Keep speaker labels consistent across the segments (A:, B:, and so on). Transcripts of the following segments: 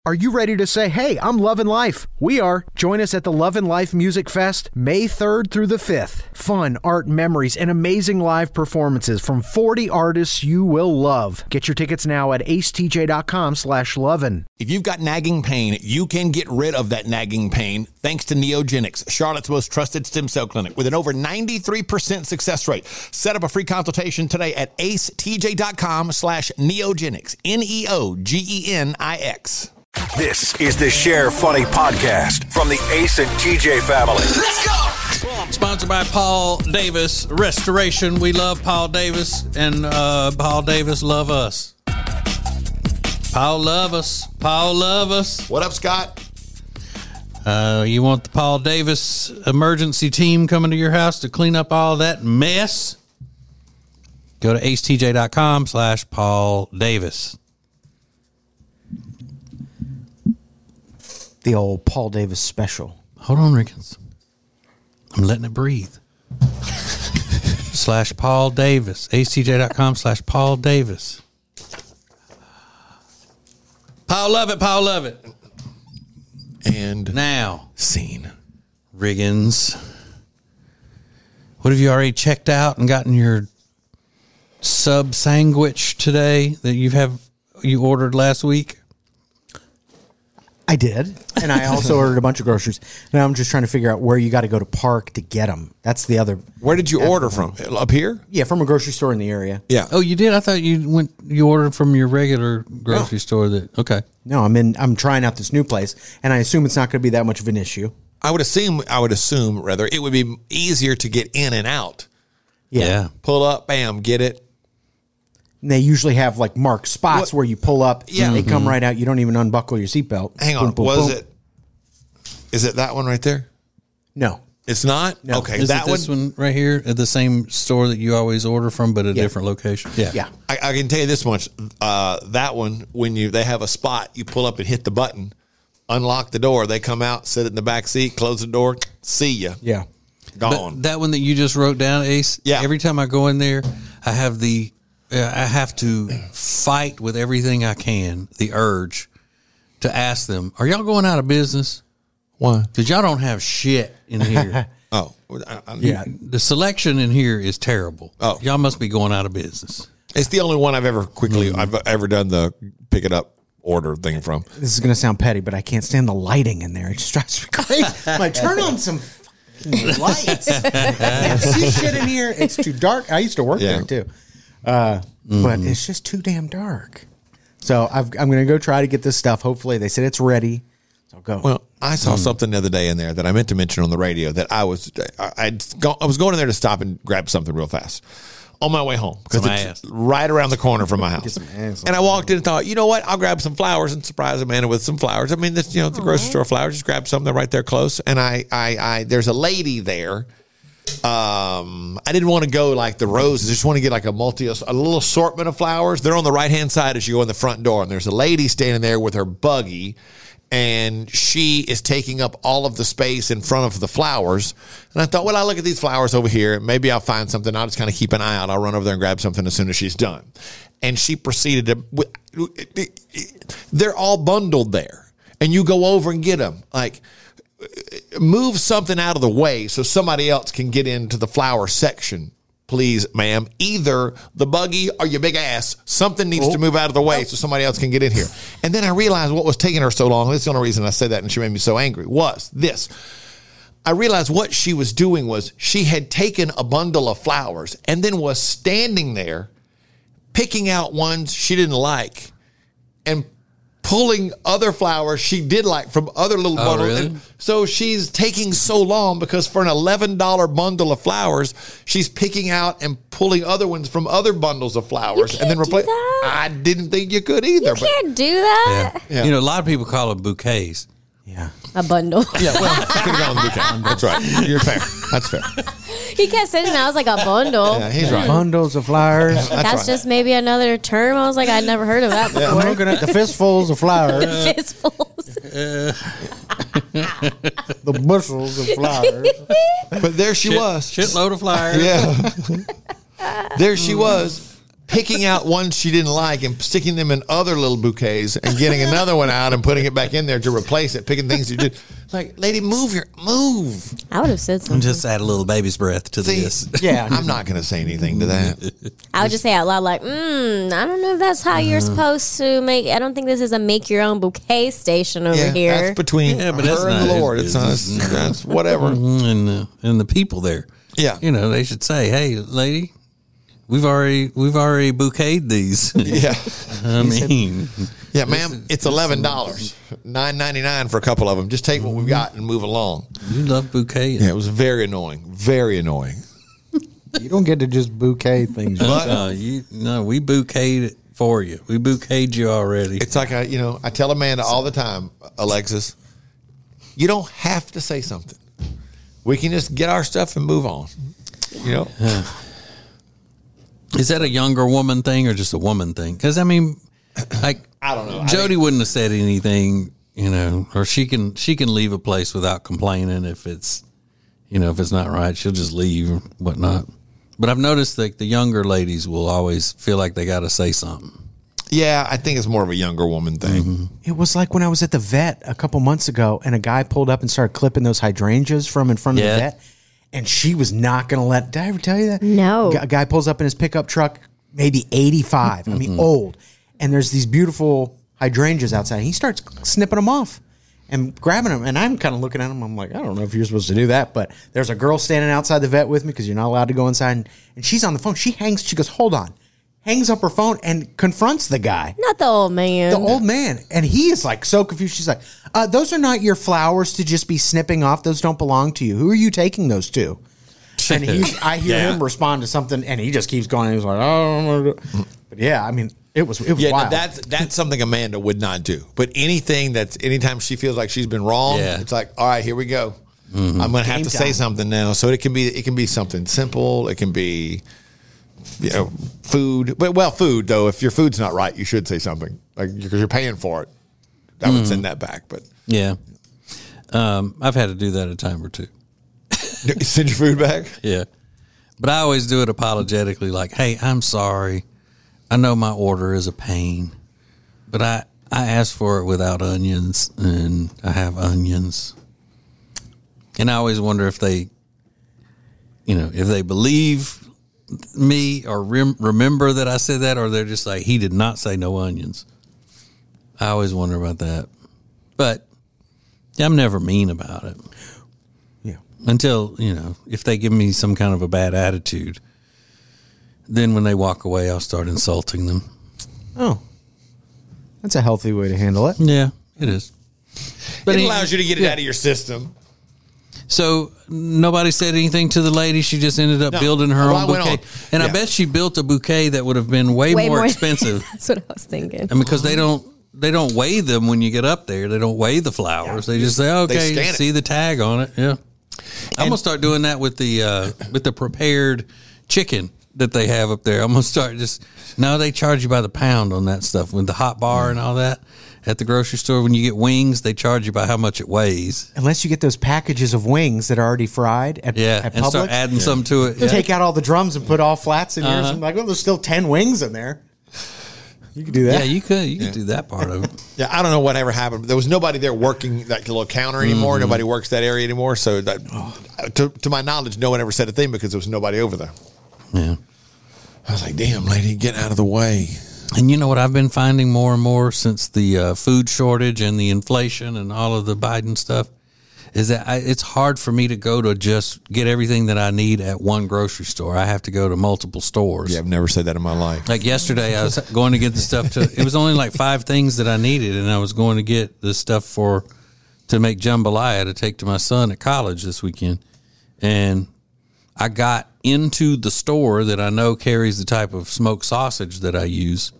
A: Are you ready to say, hey, I'm loving life? We are. Join us at the Love and Life Music Fest, May 3rd through the 5th. Fun, art, memories, and amazing live performances from 40 artists you will love. Get your tickets now at acetj.com/lovin'.
B: If you've got nagging pain, you can get rid of that nagging pain thanks to Neogenics, Charlotte's most trusted stem cell clinic with an over 93% success rate. Set up a free consultation today at acetj.com/neogenics, Neogenix.
C: This is the Share Funny podcast from the Ace and TJ family.
D: Let's go!
E: Sponsored by Paul Davis Restoration. We love Paul Davis, and Paul Davis love us. Paul love us. Paul love us.
B: What up, Scott?
E: You want the Paul Davis emergency team coming to your house to clean up all that mess? Go to acetj.com/Paul Davis.
A: The old Paul Davis special.
E: Hold on, Rickens. I'm letting it breathe. /Paul Davis. acetj.com/Paul Davis. Paul love it. Paul love it.
B: And
E: now,
B: scene.
E: Riggins. What have you already checked out and gotten your sub sandwich today that you ordered last week?
A: I did, and I also ordered a bunch of groceries. Now I'm just trying to figure out where you got to go to park to get them. That's the other.
B: Where did you order from? Up here?
A: Yeah, from a grocery store in the area.
B: Yeah.
E: Oh, you did? I thought you ordered from your regular grocery store. Okay.
A: No, I'm trying out this new place, and I assume it's not going to be that much of an issue.
B: I would assume rather it would be easier to get in and out.
E: Yeah.
B: Pull up, bam, get it.
A: And they usually have like marked spots where you pull up.
B: Yeah.
A: They come right out. You don't even unbuckle your seatbelt.
B: Hang on. Is it that one right there?
A: No.
B: It's not?
A: No.
E: Is
B: Okay.
E: it this one right here at the same store that you always order from, but a different location?
A: Yeah.
B: I can tell you this much. That one, when they have a spot, you pull up and hit the button, unlock the door. They come out, sit in the back seat, close the door, see you.
A: Yeah.
B: Gone.
E: But that one that you just wrote down, Ace.
B: Yeah.
E: Every time I go in there, I have to fight with everything I can, the urge to ask them, are y'all going out of business?
B: Why?
E: Because y'all don't have shit in here.
B: Oh.
A: Yeah.
E: The selection in here is terrible.
B: Oh.
E: Y'all must be going out of business.
B: It's the only one I've ever done the pick it up order thing from.
A: This is going to sound petty, but I can't stand the lighting in there. It just drives me crazy. I'm like, turn on some fucking lights. I can't see shit in here. It's too dark. I used to work there too. But it's just too damn dark. So I'm going to go try to get this stuff. Hopefully they said it's ready. So I'll go.
B: Well, I saw something the other day in there that I meant to mention on the radio that I was going in there to stop and grab something real fast on my way home because it's right around the corner from my house. And I walked in and thought, you know what? I'll grab some flowers and surprise Amanda with some flowers. I mean, the grocery store flowers. Just grab something right there close. And I there's a lady there. I didn't want to go like the roses. I just want to get like a little assortment of flowers. They're on the right hand side as you go in the front door, and there's a lady standing there with her buggy, and she is taking up all of the space in front of the flowers. And I thought, well, I'll look at these flowers over here. Maybe I'll find something. I'll just kind of keep an eye out. I'll run over there and grab something as soon as she's done. And she proceeded to. They're all bundled there, and you go over and get them like. Move something out of the way so somebody else can get into the flower section, please, ma'am. Either the buggy or your big ass. Something needs to move out of the way so somebody else can get in here. And then I realized what was taking her so long. This is the only reason I said that, and she made me so angry, was this. I realized what she was doing was she had taken a bundle of flowers and then was standing there picking out ones she didn't like and pulling other flowers she did like from other little bundles.
E: Really?
B: And so she's taking so long because for an $11 bundle of flowers, she's picking out and pulling other ones from other bundles of flowers and then replace. I didn't think you could either.
D: You can't do that.
E: Yeah. You know, a lot of people call them bouquets.
A: Yeah.
D: A bundle.
B: Yeah, well, I could have gone with bouquet. That's right. You're fair. That's fair.
D: He kept saying I was like a bundle.
B: Yeah, he's right.
A: Bundles of flowers.
D: That's just maybe another term. I was like, I'd never heard of that before.
A: I'm looking at the fistfuls of flowers.
D: Fistfuls.
A: The bushels of flowers.
B: But there she was.
E: Shitload of flyers.
B: Yeah. There she was. picking out ones she didn't like and sticking them in other little bouquets and getting another one out and putting it back in there to replace it, picking things you did. Like, lady, move.
D: I would have said something.
E: Just add a little baby's breath to this.
A: Yeah.
B: I'm not going to say anything to that.
D: I would just say out loud, like, I don't know if that's how you're supposed to make. I don't think this is a make your own bouquet station over here.
B: That's between her and the Lord. It's not. That's whatever.
E: And the people there.
B: Yeah.
E: They should say, hey, lady, we've already bouqueted these.
B: Yeah.
E: I mean,
B: yeah, ma'am, it's $11, $9.99 for a couple of them. Just take what we've got and move along.
E: you love bouquet.
B: Yeah, it was very annoying. Very annoying.
A: You don't get to just bouquet things.
E: we bouqueted it for you. We bouqueted you already.
B: It's like I tell Amanda all the time, Alexis, you don't have to say something. We can just get our stuff and move on.
E: Is that a younger woman thing or just a woman thing? Because I mean, like,
B: I don't know.
E: Jody wouldn't have said anything, or she can leave a place without complaining if it's not right. She'll just leave or whatnot. But I've noticed that the younger ladies will always feel like they got to say something.
B: Yeah, I think it's more of a younger woman thing.
E: Mm-hmm.
A: It was like when I was at the vet a couple months ago, and a guy pulled up and started clipping those hydrangeas from in front of the vet, and she was not going to let. Did I ever tell you that?
D: No.
A: A guy pulls up in his pickup truck, maybe 85. I mean, old, and there's these beautiful hydrangeas outside. And he starts snipping them off and grabbing them, and I'm kind of looking at him. I'm like, I don't know if you're supposed to do that, but there's a girl standing outside the vet with me because you're not allowed to go inside, and she's on the phone. She goes, hold on. Hangs up her phone and confronts the guy.
D: Not the old man.
A: The old man. And he is like so confused. She's like, those are not your flowers to just be snipping off. Those don't belong to you. Who are you taking those to? And I hear him respond to something, and he just keeps going. And he's like, oh. But yeah, I mean, it was wild.
B: That's something Amanda would not do. But anytime she feels like she's been wrong, it's like, all right, here we go. Mm-hmm. I'm going to have to say something now. So it can be something simple. It can be, food. But food though. If your food's not right, you should say something, like, because you're paying for it. I would send that back. But
E: yeah, I've had to do that a time or two.
B: Send your food back.
E: Yeah, but I always do it apologetically, like, hey, I'm sorry. I know my order is a pain, but I asked for it without onions, and I have onions. And I always wonder if they, if they believe me or remember that I said that, or they're just like, he did not say no onions. I always wonder about that. But I'm never mean about it.
A: Yeah.
E: Until, if they give me some kind of a bad attitude, then when they walk away, I'll start insulting them.
A: Oh, that's a healthy way to handle it.
E: Yeah, it is.
B: But it allows you to get it out of your system.
E: So nobody said anything to the lady. She just ended up building her own bouquet. And I bet she built a bouquet that would have been way more expensive.
D: That's what I was thinking.
E: And because they don't weigh them when you get up there. They don't weigh the flowers. They just say, okay, you see the tag on it. Yeah. I'm going to start doing that with the prepared chicken that they have up there. I'm going to start they charge you by the pound on that stuff with the hot bar and all that. At the grocery store, when you get wings, they charge you by how much it weighs.
A: Unless you get those packages of wings that are already fried at
E: and
A: Publix.
E: Start adding some to it.
A: Yeah. Take out all the drums and put all flats in yours. I'm like, there's still 10 wings in there. You could do that.
E: Yeah, you could do that part of it.
B: Yeah, I don't know whatever happened. There was nobody there working that little counter anymore. Mm-hmm. Nobody works that area anymore. So, to my knowledge, no one ever said a thing because there was nobody over there.
E: Yeah.
B: I was like, damn, lady, get out of the way.
E: And you know what I've been finding more and more since the food shortage and the inflation and all of the Biden stuff is that it's hard for me to go to just get everything that I need at one grocery store. I have to go to multiple stores.
B: Yeah, I've never said that in my life.
E: Like yesterday, I was going to get the stuff it was only like 5 things that I needed, and I was going to get the stuff to make jambalaya to take to my son at college this weekend. And I got into the store that I know carries the type of smoked sausage that I use.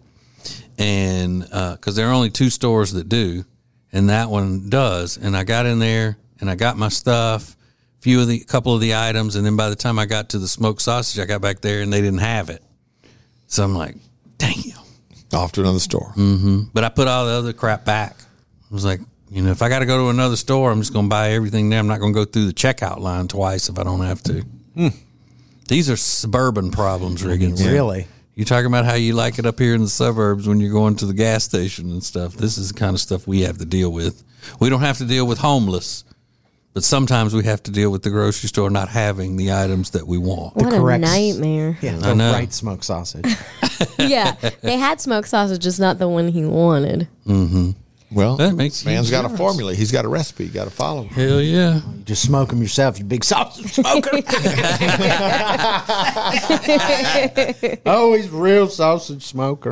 E: And because there are only 2 stores that do, and that one does. And I got in there and I got my stuff, a couple of the items, and then by the time I got to the smoked sausage, I got back there and they didn't have it. So I'm like, damn.
B: Off to another store.
E: Mm-hmm. But I put all the other crap back. I was like, if I got to go to another store, I'm just going to buy everything there. I'm not going to go through the checkout line twice if I don't have to. These are suburban problems, Riggins.
A: Really?
E: You're talking about how you like it up here in the suburbs when you're going to the gas station and stuff. This is the kind of stuff we have to deal with. We don't have to deal with homeless, but sometimes we have to deal with the grocery store not having the items that we want.
D: What a nightmare.
A: Yeah, the right smoked sausage.
D: Yeah, they had smoked sausage, just not the one he wanted.
E: Mm-hmm.
B: Well,
E: that makes
B: man's got a formula. He's got a recipe. You got to follow.
E: Hell yeah.
A: You just smoke them yourself, you big sausage smoker. Always real sausage smoker.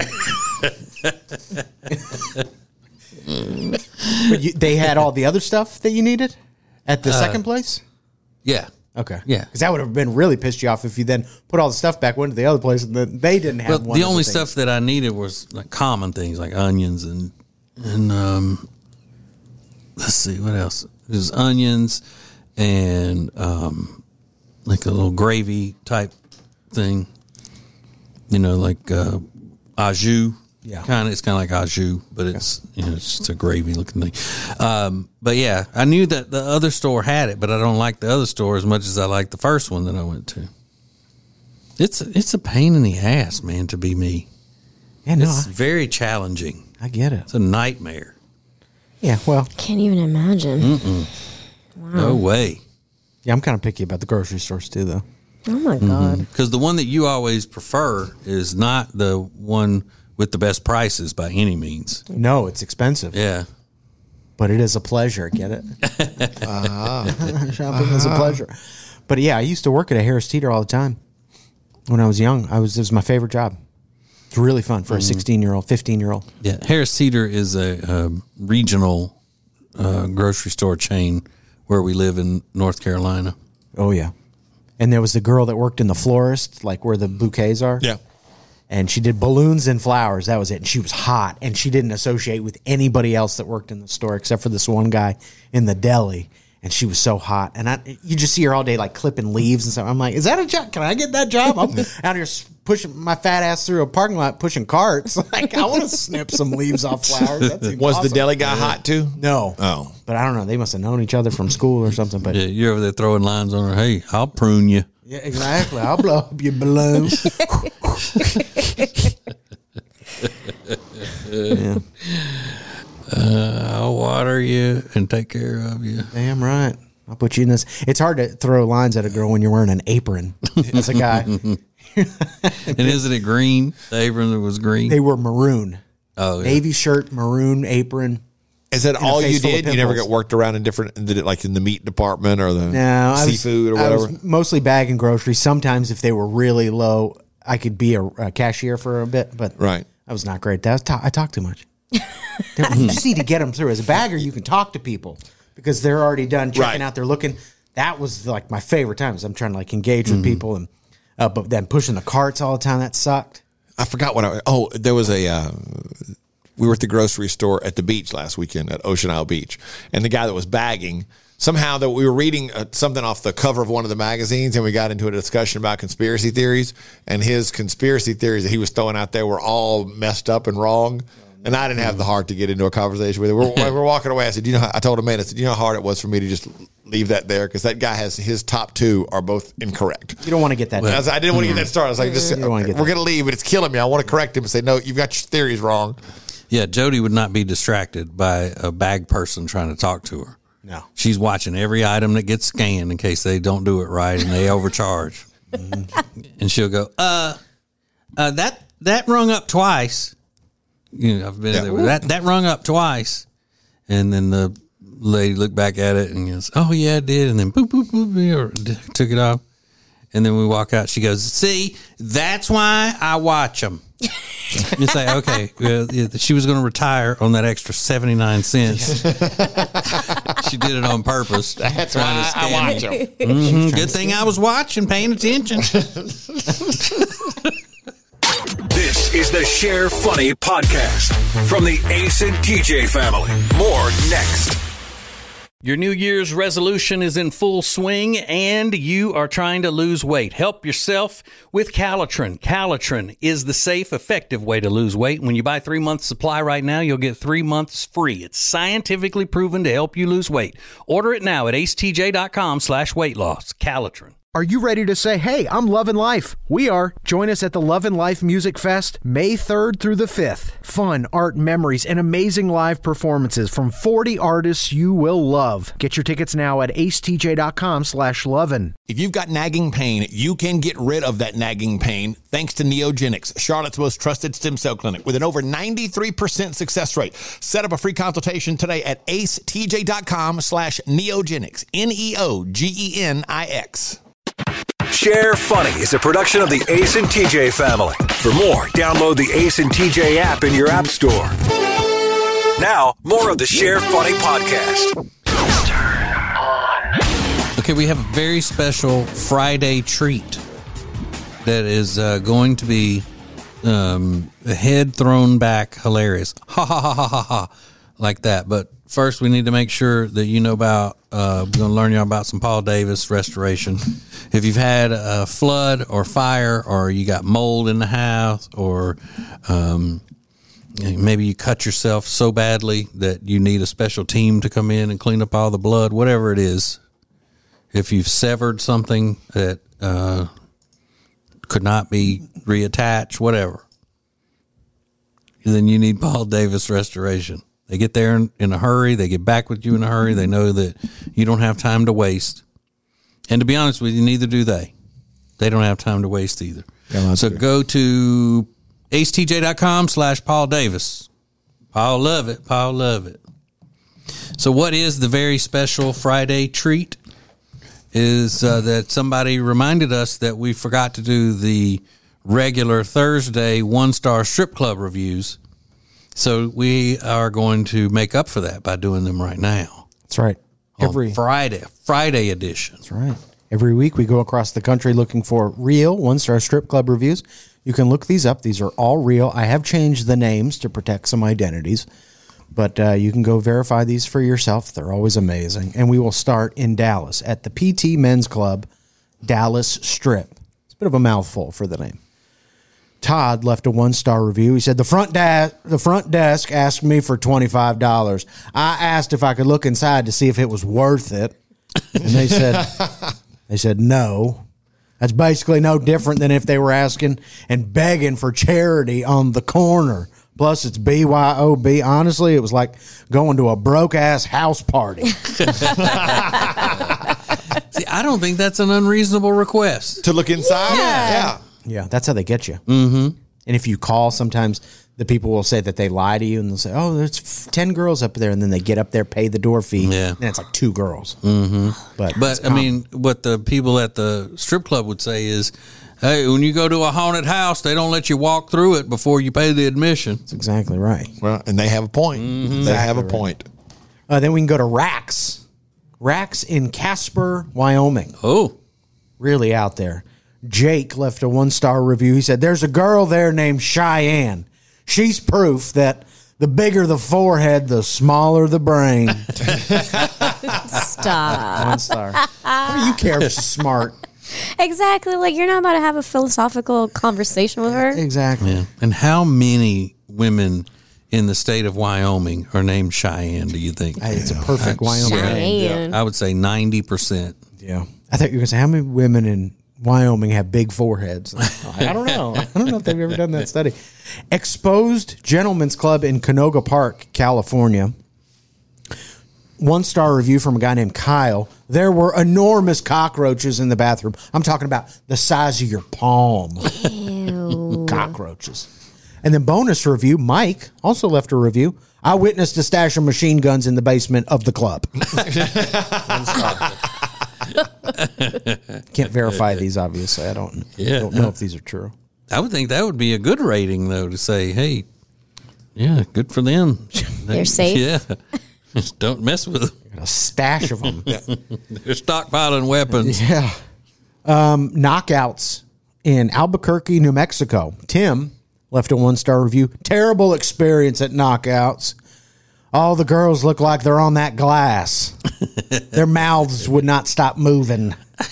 A: But they had all the other stuff that you needed at the second place?
E: Yeah.
A: Okay.
E: Yeah.
A: Because that would have been really pissed you off if you then put all the stuff back, went to the other place, and then they didn't have one.
E: The only stuff that I needed was like common things like onions and let's see, what else? There's onions and like a little gravy type thing. You know, like au jus.
A: Yeah.
E: It's kind of like au jus, but it's it's just a gravy looking thing. But yeah, I knew that the other store had it, but I don't like the other store as much as I like the first one that I went to. It's a pain in the ass, man, to be me.
A: Yeah, no,
E: it's very challenging.
A: I get it.
E: It's a nightmare.
A: Yeah, well.
D: Can't even imagine.
E: Wow. No way.
A: Yeah, I'm kind of picky about the grocery stores too, though.
D: Oh, my God.
E: Because the one that you always prefer is not the one with the best prices by any means.
A: No, it's expensive.
E: Yeah.
A: But it is a pleasure, get it? Shopping is a pleasure. But yeah, I used to work at a Harris Teeter all the time. When I was young, it was my favorite job. It's really fun for a 16-year-old, 15-year-old.
E: Yeah, Harris Teeter is a regional grocery store chain where we live in North Carolina.
A: Oh, yeah. And there was the girl that worked in the florist, like where the bouquets are.
B: Yeah.
A: And she did balloons and flowers. That was it. And she was hot. And she didn't associate with anybody else that worked in the store except for this one guy in the deli. And she was so hot. And you just see her all day like clipping leaves and stuff. I'm like, is that a job? Can I get that job? I'm out here pushing my fat ass through a parking lot pushing carts. Like, I want to snip some leaves off flowers.
B: Was
A: awesome.
B: the deli guy hot too?
A: No.
B: Oh.
A: But I don't know. They must have known each other from school or something. But
E: yeah, you're over there throwing lines on her. Hey, I'll prune you.
A: Yeah, exactly. I'll blow up your balloon. Yeah.
E: I'll water you and take care of you.
A: Damn right. I'll put you in this. It's hard to throw lines at a girl when you're wearing an apron as a guy.
E: And isn't it green? The apron was green.
A: They were maroon.
E: Oh, yeah.
A: Navy shirt, maroon apron.
B: Is that all you did? You never got worked around in different, did it like in the meat department or the seafood or whatever?
A: I was mostly bagging groceries. Sometimes if they were really low, I could be a cashier for a bit, but
B: right.
A: That was not great. I talk too much. You just need to get them through. As a bagger, you can talk to people because they're already done checking out. They're looking. That was like my favorite times. I'm trying to like engage with people, and but then pushing the carts all the time, that sucked.
B: I forgot what there was we were at the grocery store at the beach last weekend at Ocean Isle Beach, and the guy that was bagging, somehow that we were reading something off the cover of one of the magazines, and we got into a discussion about conspiracy theories, and his conspiracy theories that he was throwing out there were all messed up and wrong. And I didn't have the heart to get into a conversation with him. We're walking away. I said, I told him, man, I said, how hard it was for me to just leave that there? Because that guy has his top two are both incorrect.
A: You don't want to get that.
B: I didn't want to get that started. I was like, we're going to leave, but it's killing me. I want to correct him and say, no, you've got your theories wrong.
E: Yeah, Jody would not be distracted by a bag person trying to talk to her.
A: No.
E: She's watching every item that gets scanned in case they don't do it right and they overcharge. And she'll go, that rung up twice. I've been there with that rung up twice. And then the lady looked back at it and goes, oh, yeah, it did. And then boop, boop, boop, or took it off. And then we walk out. She goes, see, that's why I watch them. You say, okay, she was going to retire on that extra 79 cents. She did it on purpose.
B: That's why I watch them.
E: Good thing I was watching, paying attention.
C: This is the Share Funny podcast from the Ace and TJ family. More next.
E: Your New Year's resolution is in full swing and you are trying to lose weight. Help yourself with Calitrin. Calitrin is the safe, effective way to lose weight. When you buy 3 months supply right now, you'll get 3 months free. It's scientifically proven to help you lose weight. Order it now at acetj.com/weight loss. Calitrin.
F: Are you ready to say, hey, I'm loving life? We are. Join us at the Love and Life Music Fest, May 3rd through the 5th. Fun, art, memories, and amazing live performances from 40 artists you will love. Get your tickets now at acetj.com/lovin'.
B: If you've got nagging pain, you can get rid of that nagging pain thanks to Neogenics, Charlotte's most trusted stem cell clinic with an over 93% success rate. Set up a free consultation today at acetj.com/neogenics, Neogenix.
C: Share Funny is a production of the Ace and TJ family. For more, download the Ace and TJ app in your app store. Now, more of the Share Funny podcast.
E: Okay, we have a very special Friday treat that is going to be head thrown back hilarious. Ha ha ha ha ha ha. Like that. But first, we need to make sure that you know about, we're going to learn you about some Paul Davis restoration. If you've had a flood or fire, or you got mold in the house, or maybe you cut yourself so badly that you need a special team to come in and clean up all the blood, whatever it is, if you've severed something that could not be reattached, whatever, then you need Paul Davis restoration. They get there in a hurry. They get back with you in a hurry. They know that you don't have time to waste. And to be honest with you, neither do they. They don't have time to waste either. Yeah, so go to acetj.com/Paul Davis. Paul love it. Paul love it. So what is the very special Friday treat is that somebody reminded us that we forgot to do the regular Thursday one-star strip club reviews. So we are going to make up for that by doing them right now.
A: That's right.
E: Every Friday edition.
A: That's right. Every week we go across the country looking for real one-star strip club reviews. You can look these up. These are all real. I have changed the names to protect some identities, but you can go verify these for yourself. They're always amazing. And we will start in Dallas at the PT Men's Club, Dallas Strip. It's a bit of a mouthful for the name. Todd left a one-star review. He said, the front desk asked me for $25. I asked if I could look inside to see if it was worth it. And they said no. That's basically no different than if they were asking and begging for charity on the corner. Plus, it's BYOB. Honestly, it was like going to a broke-ass house party.
E: See, I don't think that's an unreasonable request.
B: To look inside?
D: Yeah.
A: Yeah, that's how they get you. Mm-hmm. And if you call, sometimes the people will say that they lie to you, and they'll say, oh, there's 10 girls up there, and then they get up there, pay the door fee, and it's like 2 girls. Mm-hmm. But I mean, what the people at the strip club would say is, hey, when you go to a haunted house, they don't let you walk through it before you pay the admission. That's exactly right.
B: Well, and they have a point. Mm-hmm. They have a point.
A: Then we can go to Rax. Rax in Casper, Wyoming.
E: Oh.
A: Really out there. Jake left a one-star review. He said, there's a girl there named Cheyenne. She's proof that the bigger the forehead, the smaller the brain.
D: Stop.
A: 1 star. What do you care if she's smart?
D: Exactly. Like, you're not about to have a philosophical conversation with her.
A: Exactly.
E: Yeah. And how many women in the state of Wyoming are named Cheyenne, do you think?
A: Hey, it's a perfect Wyoming name.
E: I would say 90%.
A: Yeah. I thought you were going to say, how many women in Wyoming have big foreheads? I don't know. I don't know if they've ever done that study. Exposed Gentlemen's Club in Canoga Park, California. 1-star review from a guy named Kyle. There were enormous cockroaches in the bathroom. I'm talking about the size of your palm.
D: Ew.
A: Cockroaches. And then bonus review, Mike also left a review. I witnessed a stash of machine guns in the basement of the club. 1 star. Can't verify these, obviously. I don't know if these are true.
E: I would think that would be a good rating, though, to say, hey, yeah, good for them.
D: They're safe.
E: Yeah. Just don't mess with them.
A: Got a stash of them.
E: They're stockpiling weapons.
A: Yeah. Knockouts in Albuquerque, New Mexico. Tim left a 1-star review. Terrible experience at Knockouts. All the girls look like they're on that glass. Their mouths would not stop moving.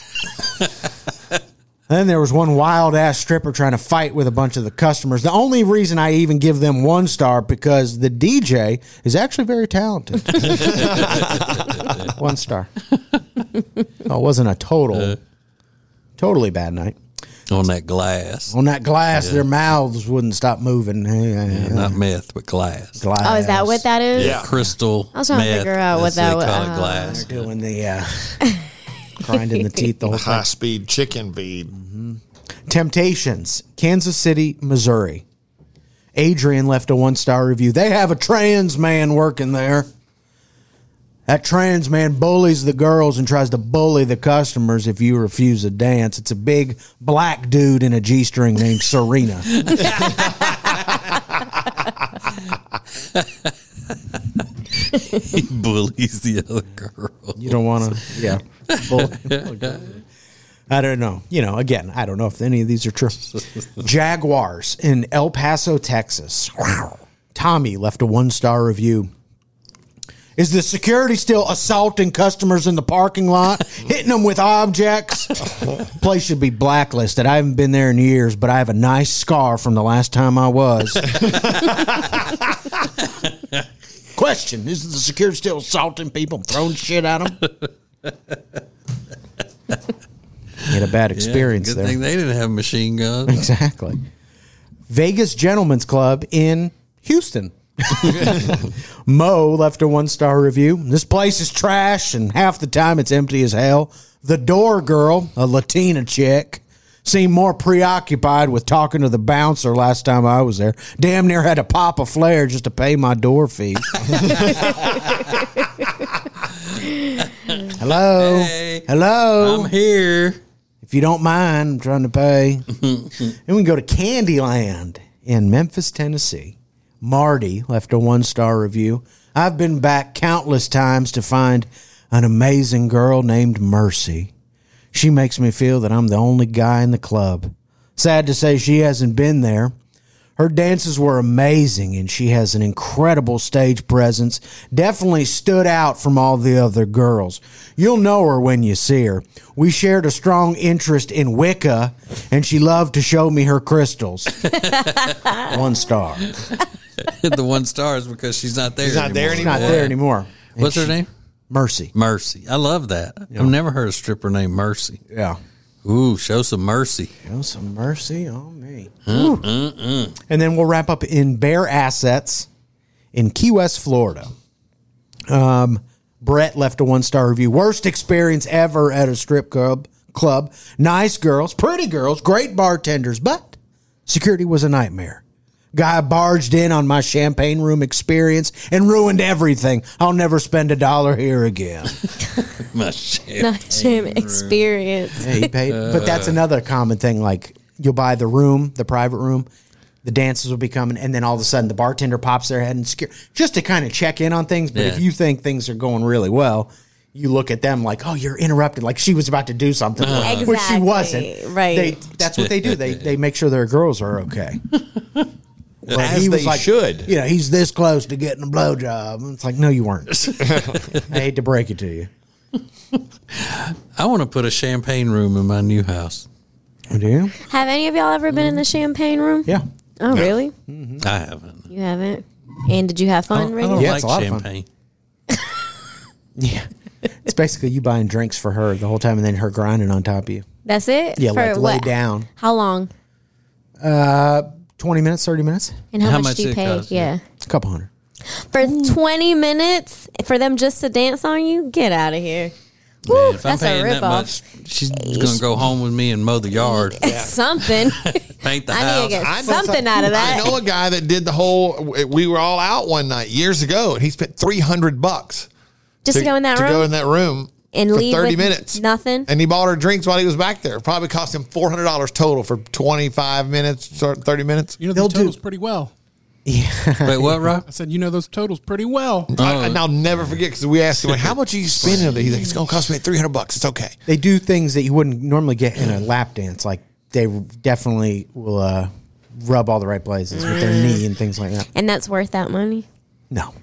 A: Then there was one wild-ass stripper trying to fight with a bunch of the customers. The only reason I even give them 1 star because the DJ is actually very talented. 1 star. Oh, it wasn't a total. Totally bad night.
E: On that glass.
A: On that glass, their mouths wouldn't stop moving.
E: Not meth, but glass.
A: Glass.
D: Oh, is that what that is?
B: Yeah.
E: Crystal.
D: I was trying to
E: meth,
D: figure out what that was.
E: Call it glass.
A: They're doing the grinding the teeth the whole
B: High
A: time.
B: speed chicken feed.
A: Temptations, Kansas City, Missouri. Adrian left a 1-star review. They have a trans man working there. That trans man bullies the girls and tries to bully the customers if you refuse to dance. It's a big black dude in a G-string named Serena.
E: He bullies the other girl.
A: You don't want to, yeah. I don't know. Again, I don't know if any of these are true. Jaguars in El Paso, Texas. Tommy left a 1-star review. Is the security still assaulting customers in the parking lot, hitting them with objects? Place should be blacklisted. I haven't been there in years, but I have a nice scar from the last time I was. Question, is the security still assaulting people, throwing shit at them? Had a bad experience
E: good
A: there.
E: thing they didn't have machine guns.
A: Exactly. Vegas Gentlemen's Club in Houston. Mo left a 1-star review. This place is trash, and half the time it's empty as hell. The door girl, a Latina chick, seemed more preoccupied with talking to the bouncer last time I was there. Damn near had to pop a flare just to pay my door fee. Hello?
E: Hey,
A: Hello?
E: I'm here.
A: If you don't mind, I'm trying to pay. And we can go to Candyland in Memphis, Tennessee. Marty left a 1-star review. I've been back countless times to find an amazing girl named Mercy. She makes me feel that I'm the only guy in the club. Sad to say she hasn't been there. Her dances were amazing, and she has an incredible stage presence. Definitely stood out from all the other girls. You'll know her when you see her. We shared a strong interest in Wicca, and she loved to show me her crystals. 1 star.
E: The 1 star is because she's not there.
B: She's not there
A: She's not there anymore.
E: What's her name?
A: Mercy.
E: Mercy. I love that. I've never heard a stripper named Mercy.
A: Yeah.
E: Ooh, show some mercy.
A: Show some mercy on me. And then we'll wrap up in Bear Assets in Key West, Florida. Brett left a 1-star review. Worst experience ever at a strip club. Nice girls, pretty girls, great bartenders, but security was a nightmare. Guy barged in on my champagne room experience and ruined everything. I'll never spend $1 here again.
E: My
D: Shame experience.
A: Yeah, he paid. But that's another common thing. Like, you'll buy the room, the private room, the dances will be coming, and then all of a sudden the bartender pops their head and just to kind of check in on things. But if you think things are going really well, you look at them like, oh, you're interrupted. Like she was about to do something, which she wasn't.
D: Right.
A: That's what they do. They make sure their girls are okay.
B: As he was should.
A: He's this close to getting a blowjob. And it's like, no, you weren't. I hate to break it to you.
E: I want to put a champagne room in my new house.
A: Do you?
D: Have any of y'all ever been in the champagne room?
A: Yeah.
D: Oh, really?
E: I haven't.
D: You haven't? And did you have fun,
E: I
D: Reagan?
E: don't
A: Yeah,
E: like
A: it's a lot of fun.
E: champagne.
A: Yeah. It's basically you buying drinks for her the whole time and then her grinding on top of you.
D: That's it?
A: Yeah,
D: For
A: like lay
D: what?
A: down.
D: How long?
A: 20 minutes, 30 minutes?
D: And how much do you
E: it
D: pay?
E: cost?
D: Yeah.
A: A couple hundred.
D: For 20 minutes for them just to dance on you? Get out of here. Woo,
E: Man, if I'm
D: that's a
E: paying that
D: ripoff.
E: much, she's going to go home with me and mow the yard,
D: Something.
E: paint the
D: I
E: house.
D: need to get something out of that.
B: I know a guy that did the whole. We were all out one night years ago, and he spent $300
D: Just to go in that room?
B: To go in that room
D: And
B: for
D: leave
B: 30
D: with
B: minutes.
D: nothing?
B: And he bought her drinks while he was back there. Probably cost him $400 total for 25 minutes, or 30 minutes.
G: You know those totals pretty well.
E: Wait, what, Rob?
G: I said, you know those totals pretty well.
B: And I'll never forget because we asked him, like, how much are you spending on it? He's like, it's going to cost me $300. It's okay.
A: They do things that you wouldn't normally get in a lap dance. Like they definitely will rub all the right places with their knee and things like that.
D: And that's worth that money?
A: No.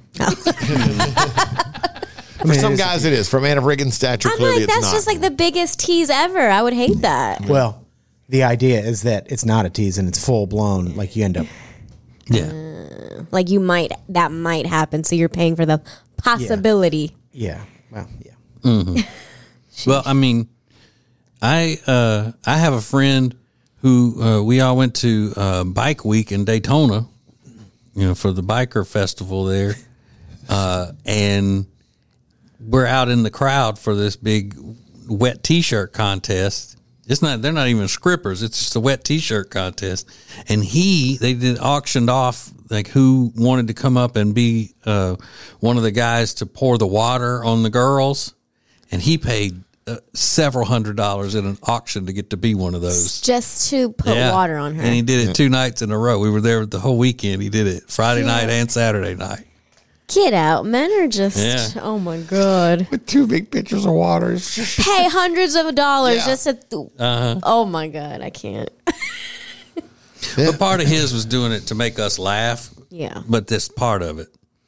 B: For some guys, it is. For a man of Reagan's stature,
D: I'm
B: clearly
D: like,
B: it's
D: that's
B: not.
D: just like the biggest tease ever. I would hate that.
A: Well, the idea is that it's not a tease and it's full blown. Like you end up.
E: Yeah.
D: Like that might happen. So you're paying for the possibility.
A: Yeah. Well, yeah.
E: Well, I mean, I have a friend who we all went to Bike Week in Daytona, for the biker festival there, and we're out in the crowd for this big wet T-shirt contest. They're not even scrippers. It's just a wet T-shirt contest. And they auctioned off like who wanted to come up and be one of the guys to pour the water on the girls. And he paid several $100s in an auction to get to be one of those.
D: Just to put water on her.
E: And he did it 2 nights in a row. We were there the whole weekend. He did it Friday night and Saturday night.
D: Get out. Men are just, oh my God.
B: With 2 big pitchers of water.
D: Pay hundreds of dollars just to, oh my God, I can't.
E: But part of his was doing it to make us laugh.
D: Yeah.
E: But this part of it.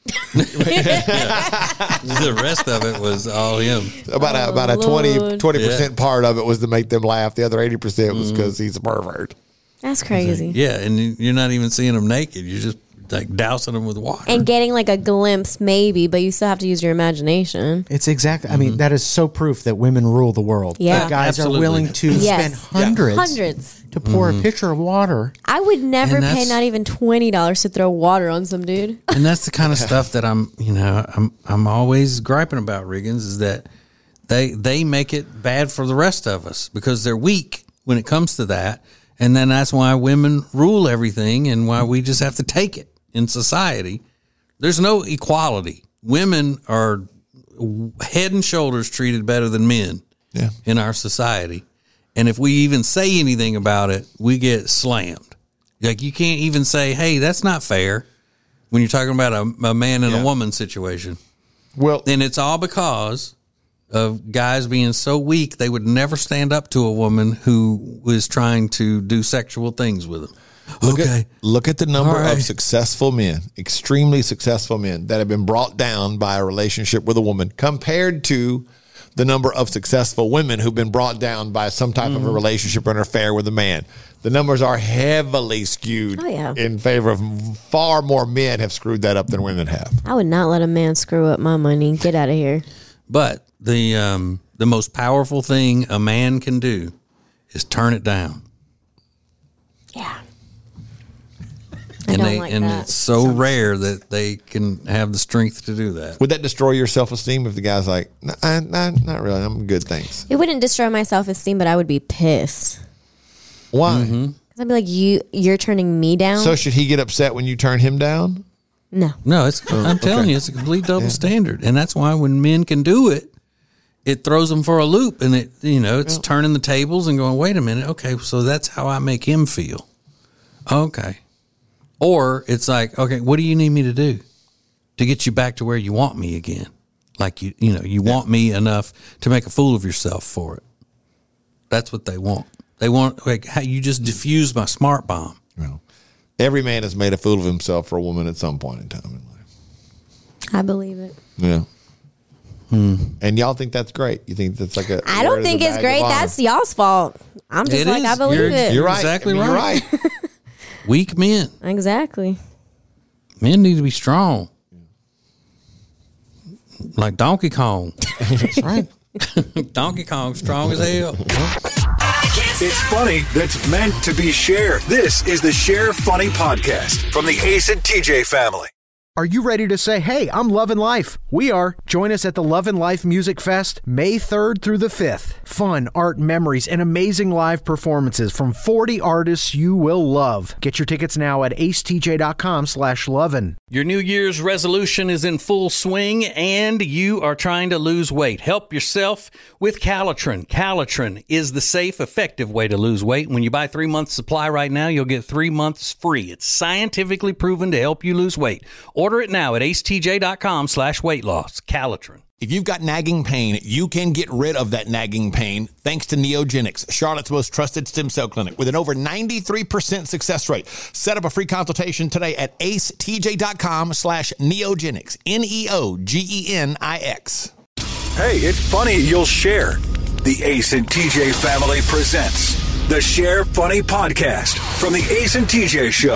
E: The rest of it was all him.
B: About a 20% part of it was to make them laugh. The other 80% was because he's a pervert.
D: That's crazy.
E: Yeah, and you're not even seeing them naked. You're just like dousing them with water.
D: And getting like a glimpse maybe, but you still have to use your imagination.
A: It's exactly, I mean, that is so proof that women rule the world.
D: Yeah.
A: That guys
E: Absolutely.
A: are willing to spend hundreds to pour a pitcher of water.
D: I would never pay not even $20 to throw water on some dude.
E: And that's the kind of stuff that I'm always griping about, Riggins, is that they make it bad for the rest of us because they're weak when it comes to that. And then that's why women rule everything and why we just have to take it in society. There's no equality. Women are head and shoulders treated better than men in our society. And if we even say anything about it, we get slammed. Like you can't even say, hey, that's not fair when you're talking about a man and a woman situation.
B: Well,
E: and it's all because of guys being so weak, they would never stand up to a woman who was trying to do sexual things with them.
B: Look at the number of successful men, extremely successful men that have been brought down by a relationship with a woman compared to the number of successful women who've been brought down by some type of a relationship or an affair with a man. The numbers are heavily skewed in favor of far more men have screwed that up than women have.
D: I would not let a man screw up my money. Get out of here.
E: But the most powerful thing a man can do is turn it down.
D: Yeah.
E: And it's so rare that they can have the strength to do that.
B: Would that destroy your self-esteem if the guy's like, not really, I'm good, thanks?
D: It wouldn't destroy my self-esteem, but I would be pissed.
B: Why?
D: Because I'd be like, you're turning me down?
B: So should he get upset when you turn him down?
D: No.
E: No, I'm telling you, it's a complete double standard. And that's why when men can do it, it throws them for a loop. And it's turning the tables and going, wait a minute. Okay, so that's how I make him feel. Okay. Or it's like, okay, what do you need me to do to get you back to where you want me again? Like, you want me enough to make a fool of yourself for it. That's what they want. They want, like, how you just diffused my smart bomb.
B: Well, every man has made a fool of himself for a woman at some point in time in life.
D: I believe it.
B: Yeah. And y'all think that's great? You think that's like a...
D: I don't think it's great. That's y'all's fault. I'm just I believe it.
B: You're right.
E: Exactly right.
B: You're right.
E: Weak men.
D: Exactly.
E: Men need to be strong. Like Donkey Kong.
A: That's right.
E: Donkey Kong, strong as hell.
C: It's funny that's meant to be shared. This is the Share Funny Podcast from the Ace and TJ family.
F: Are you ready to say, hey, I'm loving life? We are. Join us at the Love and Life Music Fest, May 3rd through the 5th. Fun, art, memories, and amazing live performances from 40 artists you will love. Get your tickets now at acetj.com/lovin'.
E: Your New Year's resolution is in full swing and you are trying to lose weight. Help yourself with Calitrin. Calitrin is the safe, effective way to lose weight. When you buy 3 months supply right now, you'll get 3 months free. It's scientifically proven to help you lose weight. Order it now at acetj.com/weight loss. Calitrin.
B: If you've got nagging pain, you can get rid of that nagging pain thanks to Neogenics, Charlotte's most trusted stem cell clinic with an over 93% success rate. Set up a free consultation today at acetj.com/neogenics, Neogenix.
C: Hey, it's funny you'll share. The Ace and TJ family presents the Share Funny Podcast from the Ace and TJ Show.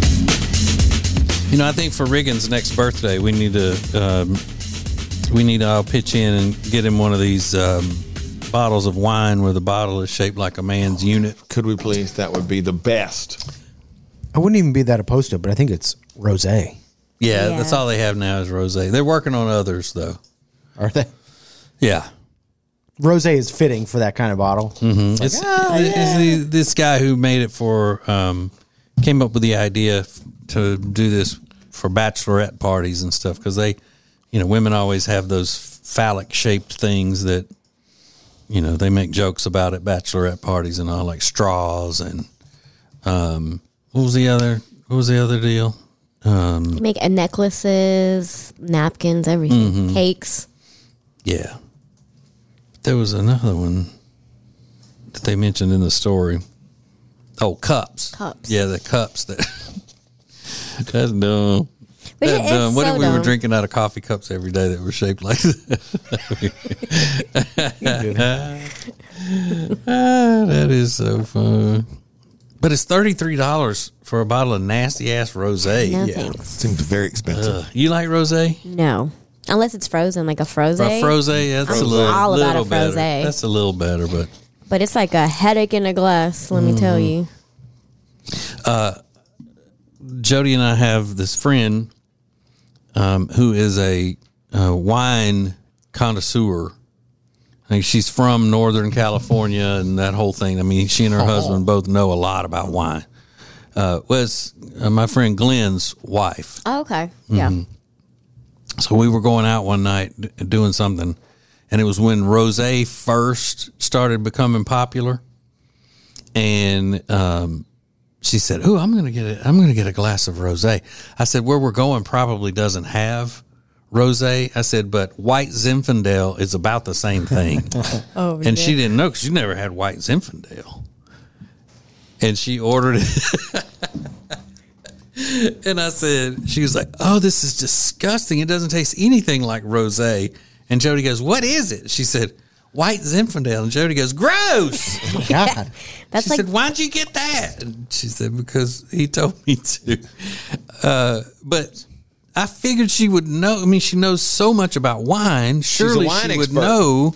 E: I think for Riggins' next birthday, we need to all pitch in and get him one of these bottles of wine where the bottle is shaped like a man's unit.
B: Could we please? That would be the best.
A: I wouldn't even be that opposed to it, but I think it's rosé.
E: Yeah, that's all they have now is rosé. They're working on others though.
A: Are they?
E: Yeah.
A: Rosé is fitting for that kind of bottle.
E: Mm-hmm. It's this guy who made it for, came up with the idea to do this for bachelorette parties and stuff because they, women always have those phallic shaped things that, they make jokes about at bachelorette parties and all, like straws and what was the other deal?
D: Make necklaces, napkins, everything, cakes.
E: Yeah. There was another one that they mentioned in the story. Oh, cups.
D: Cups.
E: Yeah, the cups. That's dumb.
D: But
E: That's dumb. What
D: so
E: if we were
D: dumb.
E: drinking out of coffee cups every day that were shaped like that is so fun. But it's $33 for a bottle of nasty ass rosé.
D: No
E: Yeah.
D: thanks.
B: Seems very expensive.
E: You like rosé?
D: No. Unless it's frozen, like a froze.
E: A frosé, that's
D: I'm
E: a little,
D: all about
E: little
D: a frosé.
E: better. That's a little better, but
D: But it's like a headache in a glass, let me tell you.
E: Jody and I have this friend who is a wine connoisseur. I think she's from Northern California and that whole thing. I mean, she and her husband both know a lot about wine. Was my friend Glenn's wife.
D: Oh, okay. Yeah.
E: So we were going out one night doing something, and it was when rosé first started becoming popular. And she said, "Oh, I'm gonna get a glass of rosé." I said, "Where we're going probably doesn't have rosé." I said, "But White Zinfandel is about the same thing." And she didn't know because she never had White Zinfandel. And she ordered it. And I said, she was like, "Oh, this is disgusting. It doesn't taste anything like rosé." And Jody goes, "What is it?" She said, "White Zinfandel." And Jody goes, "Gross."
A: God.
D: That's
E: She
D: like
E: said, "Why'd you get that?" And she said, "Because he told me to." But I figured she would know. I mean, she knows so much about wine. Surely
B: wine
E: she would
B: expert.
E: know.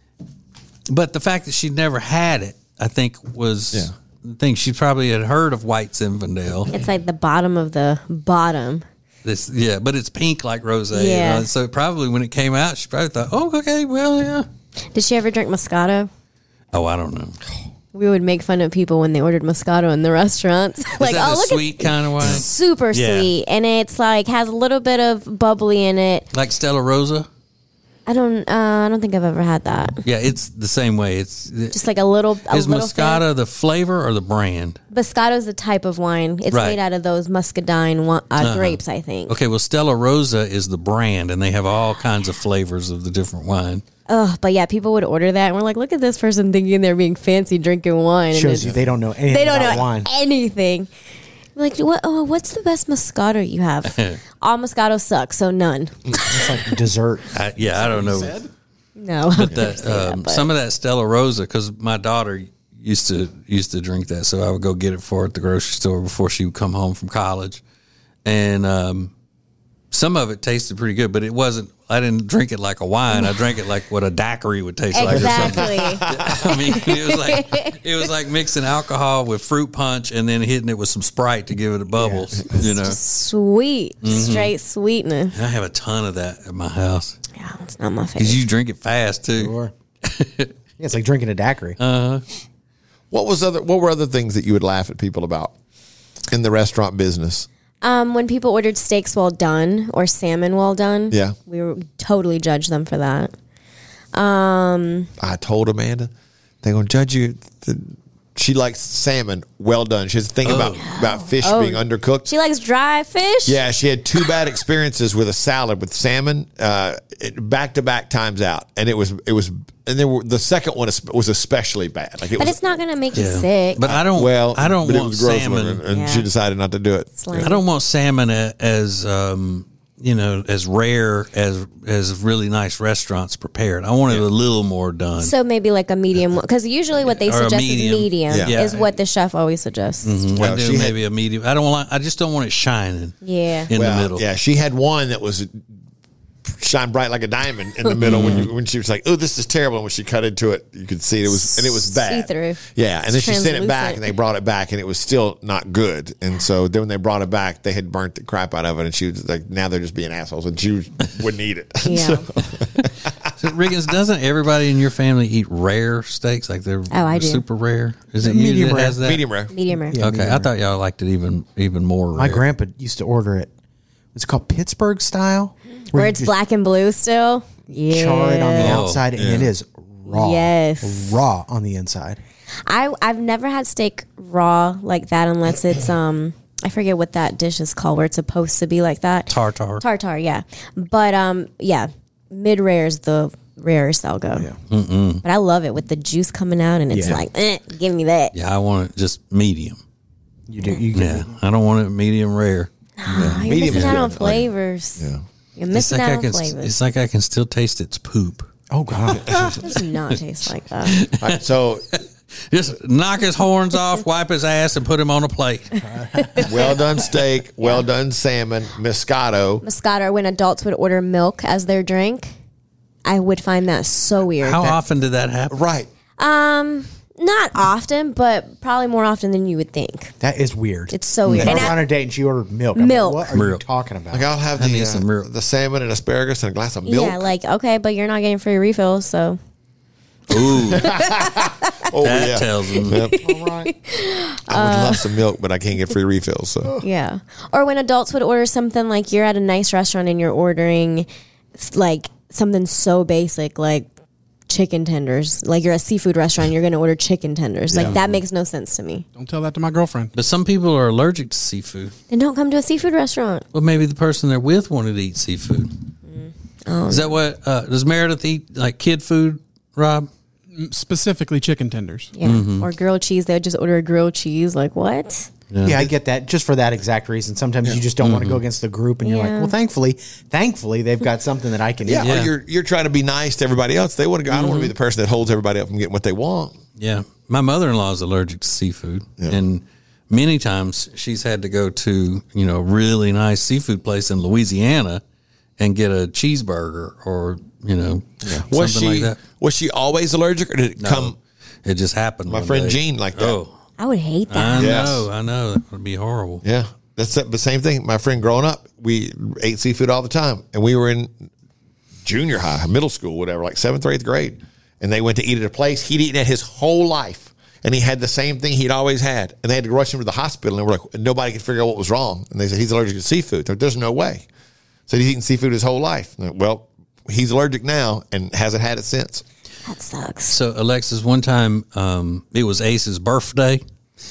E: But the fact that she'd never had it, I think, was the thing. She probably had heard of White Zinfandel.
D: it's like the bottom of the bottom.
E: But it's pink like rosé.
D: Yeah.
E: So probably when it came out, she probably thought, "Oh, okay, well, yeah."
D: Did she ever drink Moscato?
E: Oh, I don't know.
D: We would make fun of people when they ordered Moscato in the restaurants. Like,
E: Is that
D: oh,
E: the
D: look
E: sweet kind of wine?
D: super
E: Yeah.
D: sweet, and it's like has a little bit of bubbly in it.
E: Like Stella Rosa?
D: I don't think I've ever had that.
E: Yeah, it's the same way. It's
D: Just like a little.
E: Is Moscato the flavor or the brand?
D: Moscato's a type of wine. It's
E: Right.
D: made out of those muscadine grapes, I think.
E: Okay, well, Stella Rosa is the brand, and they have all kinds of flavors of the different wine.
D: But yeah, people would order that, and we're like, look at this person thinking they're being fancy drinking wine. And
A: Shows you they don't know anything
D: they don't
A: about
D: know
A: wine.
D: anything. Like, what? Oh, what's the best Moscato you have? All Moscato sucks, so none.
A: It's like dessert.
E: I don't know.
D: No,
E: But that, some of that Stella Rosa, because my daughter used to drink that, so I would go get it for her at the grocery store before she would come home from college, and some of it tasted pretty good, but it wasn't. I didn't drink it like a wine. I drank it like what a daiquiri would taste like. Or something.
D: exactly.
E: I mean, it was like mixing alcohol with fruit punch and then hitting it with some Sprite to give it a bubbles. You know,
D: Sweet, straight sweetness.
E: And I have a ton of that at my house
D: Yeah, it's not my favorite.
E: because you drink it fast too.
A: Sure. Yeah, it's like drinking a daiquiri.
B: What were other things that you would laugh at people about in the restaurant business?
D: When people ordered steaks well done or salmon well done,
B: Yeah.
D: we were totally judge them for that.
B: I told Amanda they're gonna judge you. She likes salmon well done. She has a thing about fish being undercooked.
D: She likes dry fish.
B: Yeah, she had 2 bad experiences with a salad with salmon, back to back times out, and it was, and the second one was especially bad. Like
D: but it's not going to make you sick.
E: But I don't
B: but
E: want
B: it was gross
E: salmon.
B: and
D: Yeah.
B: she decided not to do it.
D: Slimy.
E: I don't want salmon as as rare as really nice restaurants prepared. I want it a little more done.
D: So maybe like a medium, because usually what they
E: Or a
D: suggest
E: medium.
D: is medium
B: Yeah.
D: is what the chef always suggests.
B: Well,
E: I do
B: she had-
E: maybe a medium. I just don't want it shining.
D: Yeah.
E: In the middle.
B: Yeah, she had one that was shine bright like a diamond in the middle when she was like, "Oh, this is terrible." And when she cut into it, you could see it was bad.
D: See-through.
B: Yeah, and then she sent it back, and they brought it back, and it was still not good. And so then when they brought it back, they had burnt the crap out of it, and she was like, "Now they're just being assholes," and she wouldn't eat it.
D: Yeah.
E: So, Riggins, doesn't everybody in your family eat rare steaks? Like they're
D: I do.
E: super rare? Is it
A: Medium
E: you that
A: rare.
E: has that?
B: Medium rare.
D: Medium rare.
A: Yeah,
E: Okay,
A: medium
E: I thought y'all liked it even more rare.
A: My grandpa used to order it. It's called Pittsburgh style,
D: Where
A: you
D: it's
A: just
D: black and blue still. Yeah.
A: char it on the outside, and it is raw.
D: Yes.
A: Raw on the inside.
D: I've never had steak raw like that unless it's I forget what that dish is called where it's supposed to be like that.
E: Tartar.
D: Yeah. But yeah, mid rare is the rarest I'll go.
A: Yeah.
D: But I love it with the juice coming out and it's
A: Yeah.
D: like, give me that.
E: Yeah, I want it just medium.
A: You do. You
E: Yeah, I don't want it medium rare.
D: You're
B: Medium
D: missing
B: is
D: out
B: good.
D: on flavors.
B: Yeah.
D: You're missing out on
E: it's
D: flavors.
E: like I can still taste its poop.
A: Oh God.
D: It does not taste like that.
B: All right, so
E: Just knock his horns off, wipe his ass, and put him on a plate.
B: well done steak, well done salmon, Moscato.
D: Moscato, when adults would order milk as their drink, I would find that so weird.
E: How often did that happen?
B: Right.
D: Not often, but probably more often than you would think.
A: That is weird.
D: It's so weird.
A: If I
D: And
A: was
D: I-
A: on a date and she ordered milk. I'm
D: Milk.
A: Like, what are you
E: Milk.
A: talking about?
B: Like I'll have
E: need some milk.
B: the salmon and asparagus and a glass of milk.
D: Yeah, like, okay, but you're not getting free refills, so.
E: Ooh,
B: Oh,
E: that
B: yeah.
E: tells them.
B: Yep. I would love some milk, but I can't get free refills. So
D: Yeah. Or when adults would order something like you're at a nice restaurant and you're ordering like something so basic like chicken tenders. Like you're at a seafood restaurant, you're going to order chicken tenders. Like that makes no sense to me.
G: Don't tell that to my girlfriend.
E: But some people are allergic to seafood.
D: Then don't come to a seafood restaurant.
E: Well, maybe the person they're with wanted to eat seafood. Is that what does Meredith eat? Like kid food, Rob?
G: Specifically chicken tenders.
D: Yeah. Or grilled cheese. They would just order a grilled cheese. Like what?
A: Yeah, I get that. Just for that exact reason. Sometimes you just don't want to go against the group, and you're like,
D: Yeah.
A: well, thankfully, they've got something that I can eat.
B: yeah, or you're trying to be nice to everybody else. They want to go. I don't want to be the person that holds everybody up from getting what they want.
E: Yeah. My mother-in-law is allergic to seafood. And many times she's had to go to, a really nice seafood place in Louisiana and get a cheeseburger or,
B: Was
E: something like
B: she
E: that.
B: was she always allergic, or did it come?
E: It just happened.
B: My
E: one
B: friend
E: day.
B: Jean like that.
E: Oh,
D: I would hate that.
E: I know. That would be horrible.
B: Yeah, that's the same thing. My friend growing up, we ate seafood all the time, and we were in junior high, middle school, whatever, like 7th or 8th grade, and they went to eat at a place he'd eaten at his whole life, and he had the same thing he'd always had, and they had to rush him to the hospital, and we're like, nobody could figure out what was wrong, and they said he's allergic to seafood. They're like, there's no way. So he's eaten seafood his whole life. Like, well, he's allergic now and hasn't had it since.
D: That sucks.
E: So, Alexis, one time it was Ace's birthday,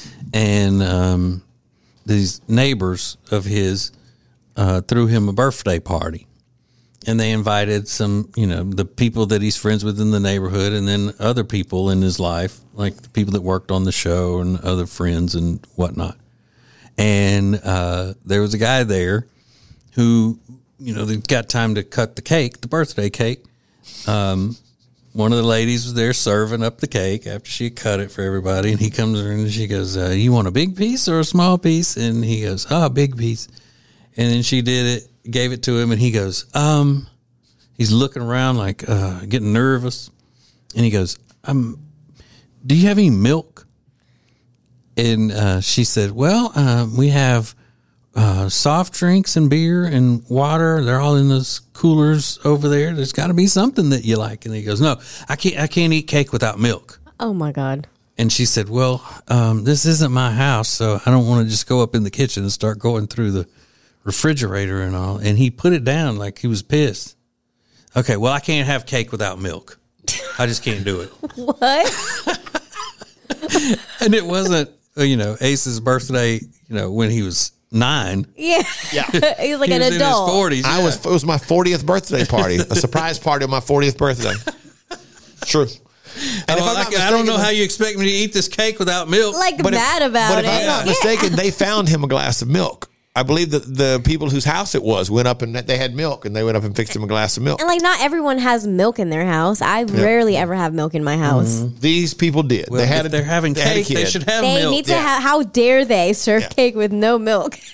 E: and these neighbors of his threw him a birthday party. And they invited some, the people that he's friends with in the neighborhood, and then other people in his life, like the people that worked on the show and other friends and whatnot. And there was a guy there who, they've got time to cut the cake, the birthday cake. One of the ladies was there serving up the cake after she cut it for everybody. And he comes in and she goes, you want a big piece or a small piece? And he goes, a big piece. And then she did it, gave it to him, and he goes, he's looking around like getting nervous. And he goes, do you have any milk? And she said, well, we have soft drinks and beer and water. They're all in those coolers over there. There's got to be something that you like. And he goes, no, I can't eat cake without milk.
D: Oh my God.
E: And she said, well, this isn't my house, so I don't want to just go up in the kitchen and start going through the refrigerator and all. And he put it down like he was pissed. Okay, well, I can't have cake without milk. I just can't do it.
D: What?
E: And it wasn't, Ace's birthday, when he was 9.
D: Yeah. He was like
E: He
D: an
E: was
D: adult.
E: in his 40s.
B: It was my 40th birthday party, a surprise party on my 40th birthday. True. And if I'm not
E: I don't know
B: mistaken-
E: how you expect me to eat this cake without milk.
D: Like
B: But
D: mad about
B: but
D: it.
B: if I'm not mistaken, they found him a glass of milk. I believe that the people whose house it was went up and they had milk, and they went up and fixed him a glass of milk.
D: And like not everyone has milk in their house. I rarely ever have milk in my house.
B: These people did.
E: Well, if they're having
B: they had a
E: cake, they
B: kid.
E: should have
D: They
E: milk.
D: need to have. How dare they serve cake with no milk?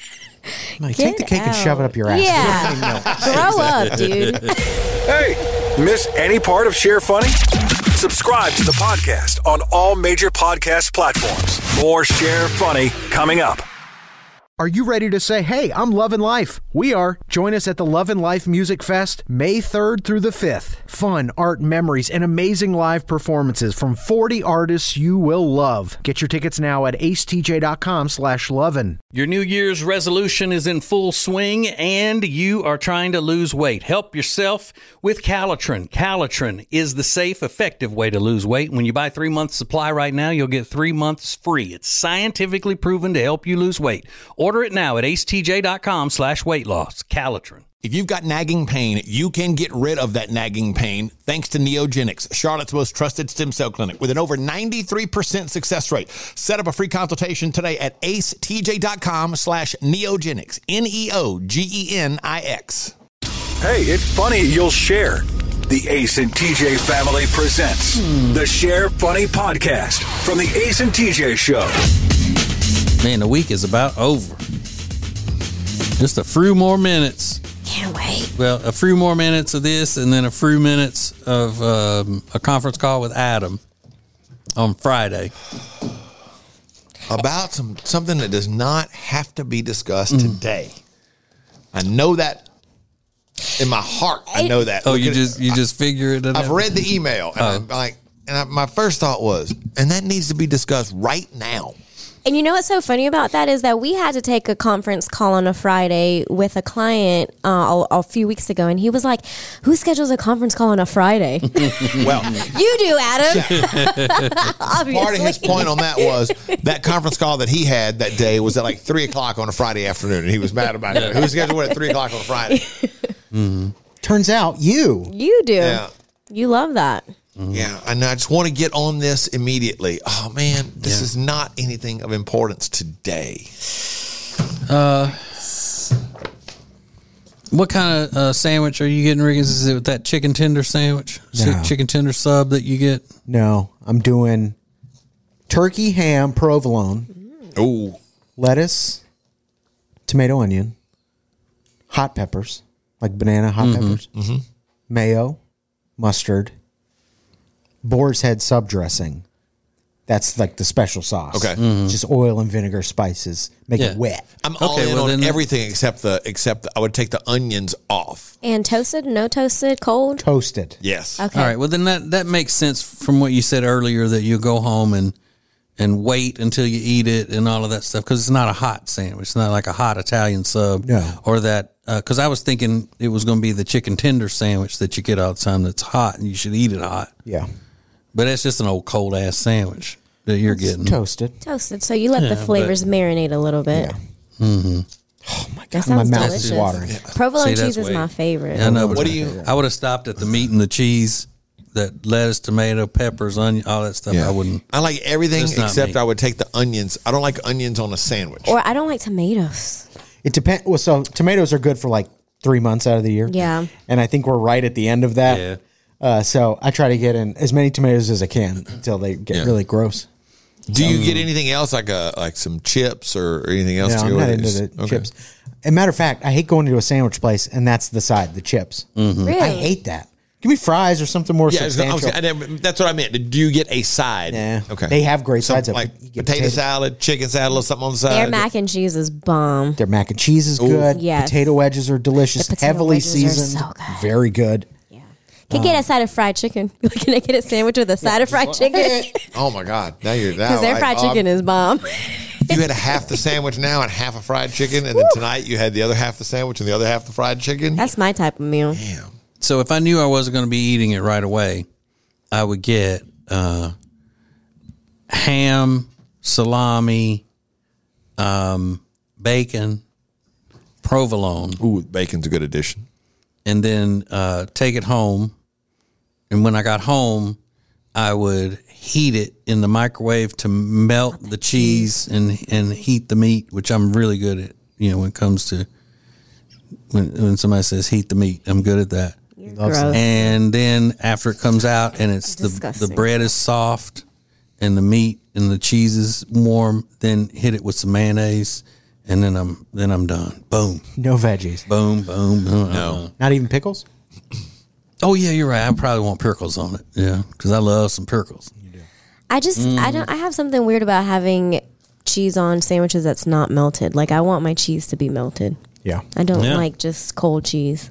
A: Like, take the cake and shove it up your ass.
D: Yeah. Grow up, dude.
C: Hey, miss any part of Share Funny? Subscribe to the podcast on all major podcast platforms. More Share Funny coming up.
F: Are you ready to say, hey, I'm loving life? We are. Join us at the Love and Life Music Fest, May 3rd through the 5th. Fun, art, memories, and amazing live performances from 40 artists you will love. Get your tickets now at acetj.com/lovin'.
E: Your New Year's resolution is in full swing and you are trying to lose weight. Help yourself with Calitrin. Calitrin is the safe, effective way to lose weight. When you buy 3 months supply right now, you'll get 3 months free. It's scientifically proven to help you lose weight. Order it now at acetj.com/weight loss. Calitrin.
B: If you've got nagging pain, you can get rid of that nagging pain thanks to Neogenics, Charlotte's most trusted stem cell clinic with an over 93% success rate. Set up a free consultation today at acetj.com/neogenics, Neogenix.
C: Hey, it's funny you'll share. The Ace and TJ family presents the Share Funny podcast from the Ace and TJ Show.
E: Man, the week is about over. Just a few more minutes.
D: Can't wait.
E: Well, a few more minutes of this and then a few minutes of a conference call with Adam on Friday.
B: About something that does not have to be discussed today. I know that in my heart. I know that.
E: Oh, you just figure it out?
B: I've read the email and I'm like, my first thought was, and that needs to be discussed right now.
D: And you know what's so funny about that is that we had to take a conference call on a Friday with a client a few weeks ago, and he was like, "Who schedules a conference call on a Friday?"
B: Well,
D: you do, Adam. Obviously.
B: Part of his point on that was that conference call that he had that day was at like 3:00 on a Friday afternoon, and he was mad about it. Who scheduled it at 3:00 on a Friday?
A: Turns out you
D: do.
B: Yeah.
D: You love that.
B: Yeah, and I just want to get on this immediately. Oh, man, this is not anything of importance today.
E: What kind of sandwich are you getting, Riggins? Is it that chicken tender sandwich?
A: No.
E: Chicken tender sub that you get?
A: No, I'm doing turkey, ham, provolone,
B: Ooh.
A: lettuce, tomato, onion, hot peppers, like banana hot peppers, mayo, mustard, boar's head sub dressing. That's like the special sauce.
B: Okay.
A: Just oil and vinegar, spices, make it wet.
B: I'm all in
E: well,
B: on
E: then-
B: everything except I would take the onions off.
D: And toasted? No toasted? Cold?
A: Toasted.
B: Yes.
D: Okay.
E: All right. Well, then that makes sense from what you said earlier that you go home and wait until you eat it and all of that stuff because it's not a hot sandwich. It's not like a hot Italian sub.
A: No.
E: Or that because I was thinking it was going to be the chicken tender sandwich that you get all the time that's hot and you should eat it hot.
A: Yeah.
E: But it's just an old cold ass sandwich that you're getting.
A: Toasted.
D: Toasted. So you let the flavors marinate a little bit.
A: Oh my God.
D: sounds
A: my mouth
D: delicious.
A: is watering.
D: Provolone
E: See, that's
D: cheese is
E: way-
D: my favorite.
E: Yeah, I know.
B: What
E: But
B: do you-
E: I would have stopped at the meat and the cheese, that lettuce, tomato, peppers, onion, all that stuff. I wouldn't.
B: I like everything
E: That's not
B: except
E: me.
B: I would take the onions. I don't like onions on a sandwich.
D: Or I don't like tomatoes.
A: It depends. Well, so tomatoes are good for like 3 months out of the year.
D: Yeah.
A: And I think we're right at the end of that.
E: Yeah.
A: So I try to get in as many tomatoes as I can until they get really gross.
B: Do you get anything else like some chips or anything else?
A: No,
B: to
A: I'm
B: go
A: not
B: with
A: into
B: this?
A: the
B: Okay.
A: chips. As a matter of fact, I hate going to a sandwich place and that's the side, the chips.
D: Really?
A: I hate that. Give me fries or something more
B: Yeah,
A: substantial.
B: that's what I meant. Do you get a side?
A: Nah.
B: Okay.
A: They have great sides.
B: Like
A: You get
B: potato salad, chicken salad, a little something on the side.
D: Their mac and cheese is bomb.
A: Their mac and cheese is good.
D: Yes.
A: Potato wedges are delicious.
D: The potato
A: Heavily
D: wedges are
A: seasoned.
D: so good.
A: Very good.
D: Can get a side of fried chicken. Can I get a sandwich with a side of fried chicken?
B: Oh my God! Now you're
D: Because their fried chicken is bomb.
B: You had a half the sandwich now and half a fried chicken, and then tonight you had the other half the sandwich and the other half the fried chicken.
D: That's my type of meal.
B: Damn.
E: So if I knew I wasn't going to be eating it right away, I would get ham, salami, bacon, provolone,
B: Ooh, bacon's a good addition.
E: and then take it home. And when I got home, I would heat it in the microwave to melt the cheese and heat the meat, which I'm really good at. You know, when it comes to when somebody says heat the meat, I'm good at that.
D: Gross.
E: And then after it comes out and it's the
D: Disgusting.
E: bread is soft and the meat and the cheese is warm, then hit it with some mayonnaise and then I'm done. Boom.
A: No veggies.
E: Boom, boom.
B: No.
A: Not even pickles?
E: Oh yeah, you're right. I probably want pickles on it. Yeah, because I love some pickles.
D: I have something weird about having cheese on sandwiches that's not melted. Like, I want my cheese to be melted.
A: Yeah.
D: I don't like just cold cheese.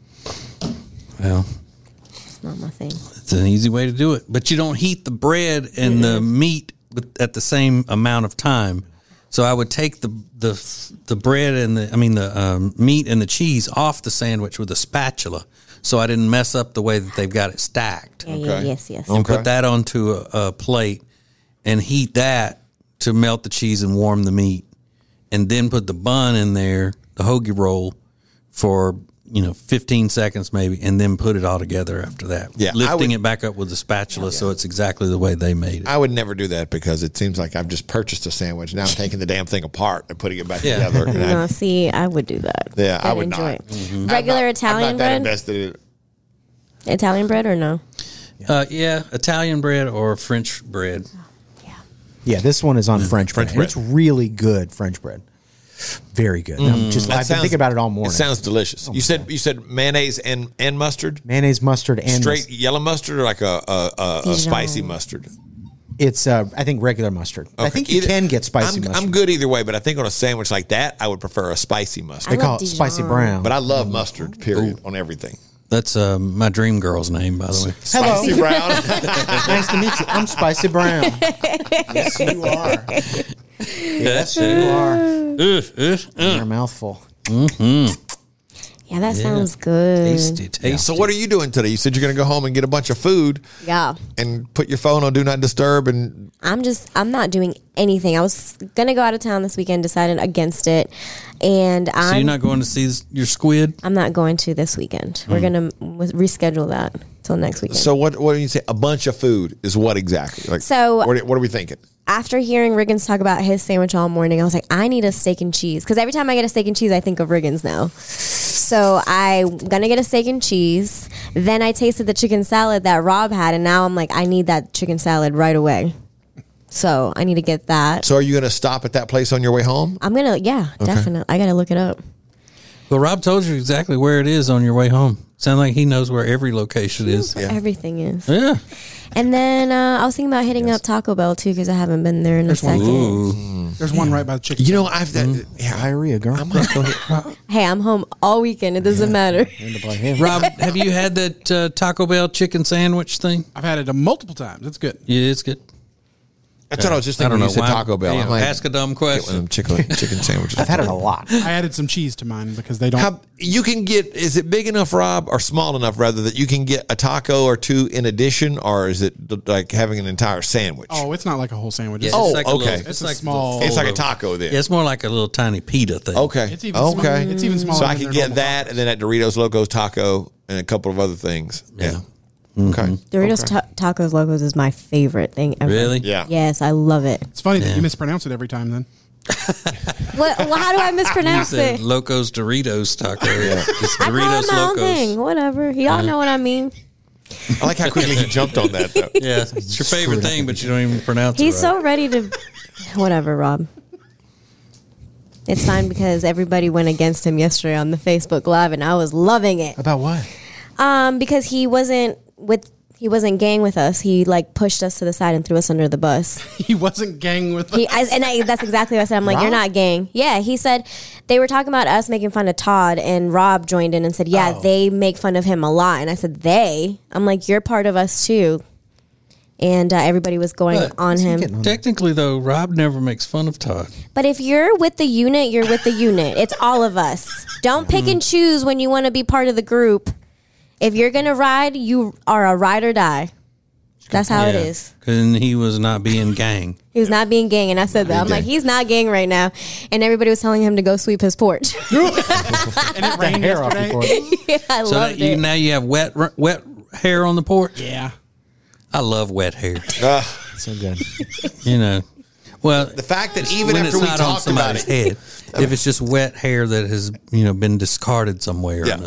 E: Well,
D: It's not my thing.
E: it's an easy way to do it, but you don't heat the bread and the meat at the same amount of time. So I would take the bread and the meat and the cheese off the sandwich with a spatula, so I didn't mess up the way that they've got it stacked.
D: Yeah, yes.
E: And put that onto a plate and heat that to melt the cheese and warm the meat, and then put the bun in there, the hoagie roll, for 15 seconds maybe, and then put it all together after that.
B: Yeah,
E: lifting it back up with a spatula so it's exactly the way they made it.
B: I would never do that because it seems like I've just purchased a sandwich. Now I'm taking the damn thing apart and putting it back together. And
D: No, see, I would do that.
B: Yeah, I
D: I'd
B: would
D: enjoy
B: not.
D: it.
B: Mm-hmm.
D: Regular Italian
B: I'm not that
D: bread?
B: invested in it.
D: Italian bread or no?
E: Italian bread or French bread.
A: Yeah, this one is on French bread. And it's really good French bread. Very good. I've been thinking about it all morning.
B: It sounds delicious. You said mayonnaise and mustard?
A: Mayonnaise, mustard, and
B: straight yellow mustard, or like a spicy mustard?
A: It's I think regular mustard. Okay. I think you can get spicy mustard.
B: I'm good either way, but I think on a sandwich like that, I would prefer a spicy mustard.
A: They call it spicy brown.
B: But I love mustard, period, on everything.
E: That's my dream girl's name, by the way.
A: Hello.
B: Spicy brown.
A: Nice to meet you. I'm Spicy Brown. Yes, you are. Yes, you are. You're a mouthful.
D: Yeah, that sounds good.
E: Tasty.
B: So what are you doing today? You said you're going to go home and get a bunch of food.
D: Yeah.
B: And put your phone on Do Not Disturb. And
D: I'm not doing anything. I was going to go out of town this weekend, decided against it. And
E: So you're not going to see your squid?
D: I'm not going to this weekend. We're going to reschedule that till next weekend.
B: So what do you say? A bunch of food is what exactly? Like,
D: So-
B: what are we thinking?
D: After hearing Riggins talk about his sandwich all morning, I was like, I need a steak and cheese. Because every time I get a steak and cheese, I think of Riggins now. So I'm going to get a steak and cheese. Then I tasted the chicken salad that Rob had. And now I'm like, I need that chicken salad right away. So I need to get that.
B: So are you going to stop at that place on your way home?
D: I'm going to, definitely. I got to look it up.
E: Well, Rob told you exactly where it is on your way home. Sounds like he knows where every location is.
D: Everything is.
E: Yeah.
D: And then I was thinking about hitting up Taco Bell too because I haven't been there in a second.
G: There's one right by the chicken.
B: You know, I've
A: Diarrhea, girl.
D: Hey, I'm home all weekend. It doesn't matter.
E: Rob, have you had that Taco Bell chicken sandwich thing?
G: I've had it multiple times. It's good.
E: Yeah, it's good.
B: That's what I was just thinking when you said Taco Bell.
E: Yeah,
B: I'm like,
E: ask a dumb
B: get one of
E: question.
B: them chicken sandwiches.
A: I've had it a lot.
G: I added some cheese to mine because they don't.
B: You can get, is it big enough, Rob, or small enough, rather, that you can get a taco or two in addition, or is it like having an entire sandwich?
G: Oh, it's not like a whole sandwich.
E: Yeah,
G: It's,
B: Oh,
E: like a
B: okay.
E: little-
G: it's a
E: like
G: small.
B: It's like a taco then.
E: Yeah, it's more like a little tiny pita thing.
B: Okay.
G: It's even smaller.
B: okay.
G: It's even smaller
B: So I
G: than
B: could
G: their
B: get
G: normal
B: that, and then at Doritos Locos Taco and a couple of other things. Yeah. Okay.
D: Doritos Tacos Locos is my favorite thing ever.
E: Really?
B: Yeah.
D: Yes, I love it.
G: It's funny that you mispronounce it every time. Then
D: How do I mispronounce
E: You said
D: it?
E: Locos Doritos taco. It's
D: I call it
E: Doritos
D: my own
E: Locos.
D: thing. Whatever. Y'all know what I mean.
B: I like how quickly he jumped on that, though.
E: Yeah, it's your favorite thing, but you don't even pronounce
D: He's
E: it right.
D: so ready to. Whatever, Rob. It's fine because everybody went against him yesterday on the Facebook Live, and I was loving it.
A: About what?
D: Because he wasn't gang with us. He like pushed us to the side and threw us under the bus.
G: he wasn't gang with us.
D: That's exactly what I said. I'm like,
A: Rob?
D: you're not gang. Yeah, he said they were talking about us making fun of Todd, and Rob joined in and said, yeah, they make fun of him a lot. And I said, they? I'm like, you're part of us too. And everybody was going
E: But
D: on him.
E: Technically, though, Rob never makes fun of Todd.
D: But if you're with the unit, you're with the unit. It's all of us. Don't pick and choose when you want to be part of the group. If you're going to ride, you are a ride or die. That's how it is.
E: Because he was not being gang.
D: He was not being gang, and I said that. I'm like, he's not gang right now. And everybody was telling him to go sweep his porch.
G: And it rained
A: Hair off
G: yesterday.
A: before.
D: Yeah, I
E: So
D: loved it.
E: now you have wet hair on the porch?
G: Yeah.
E: I love wet hair.
A: So good.
E: You know. Well,
B: The fact that even
E: when
B: after
E: it's
B: we
E: not on
B: talked about
E: somebody's
B: it,
E: head, if it's just wet hair that has been discarded some way or another.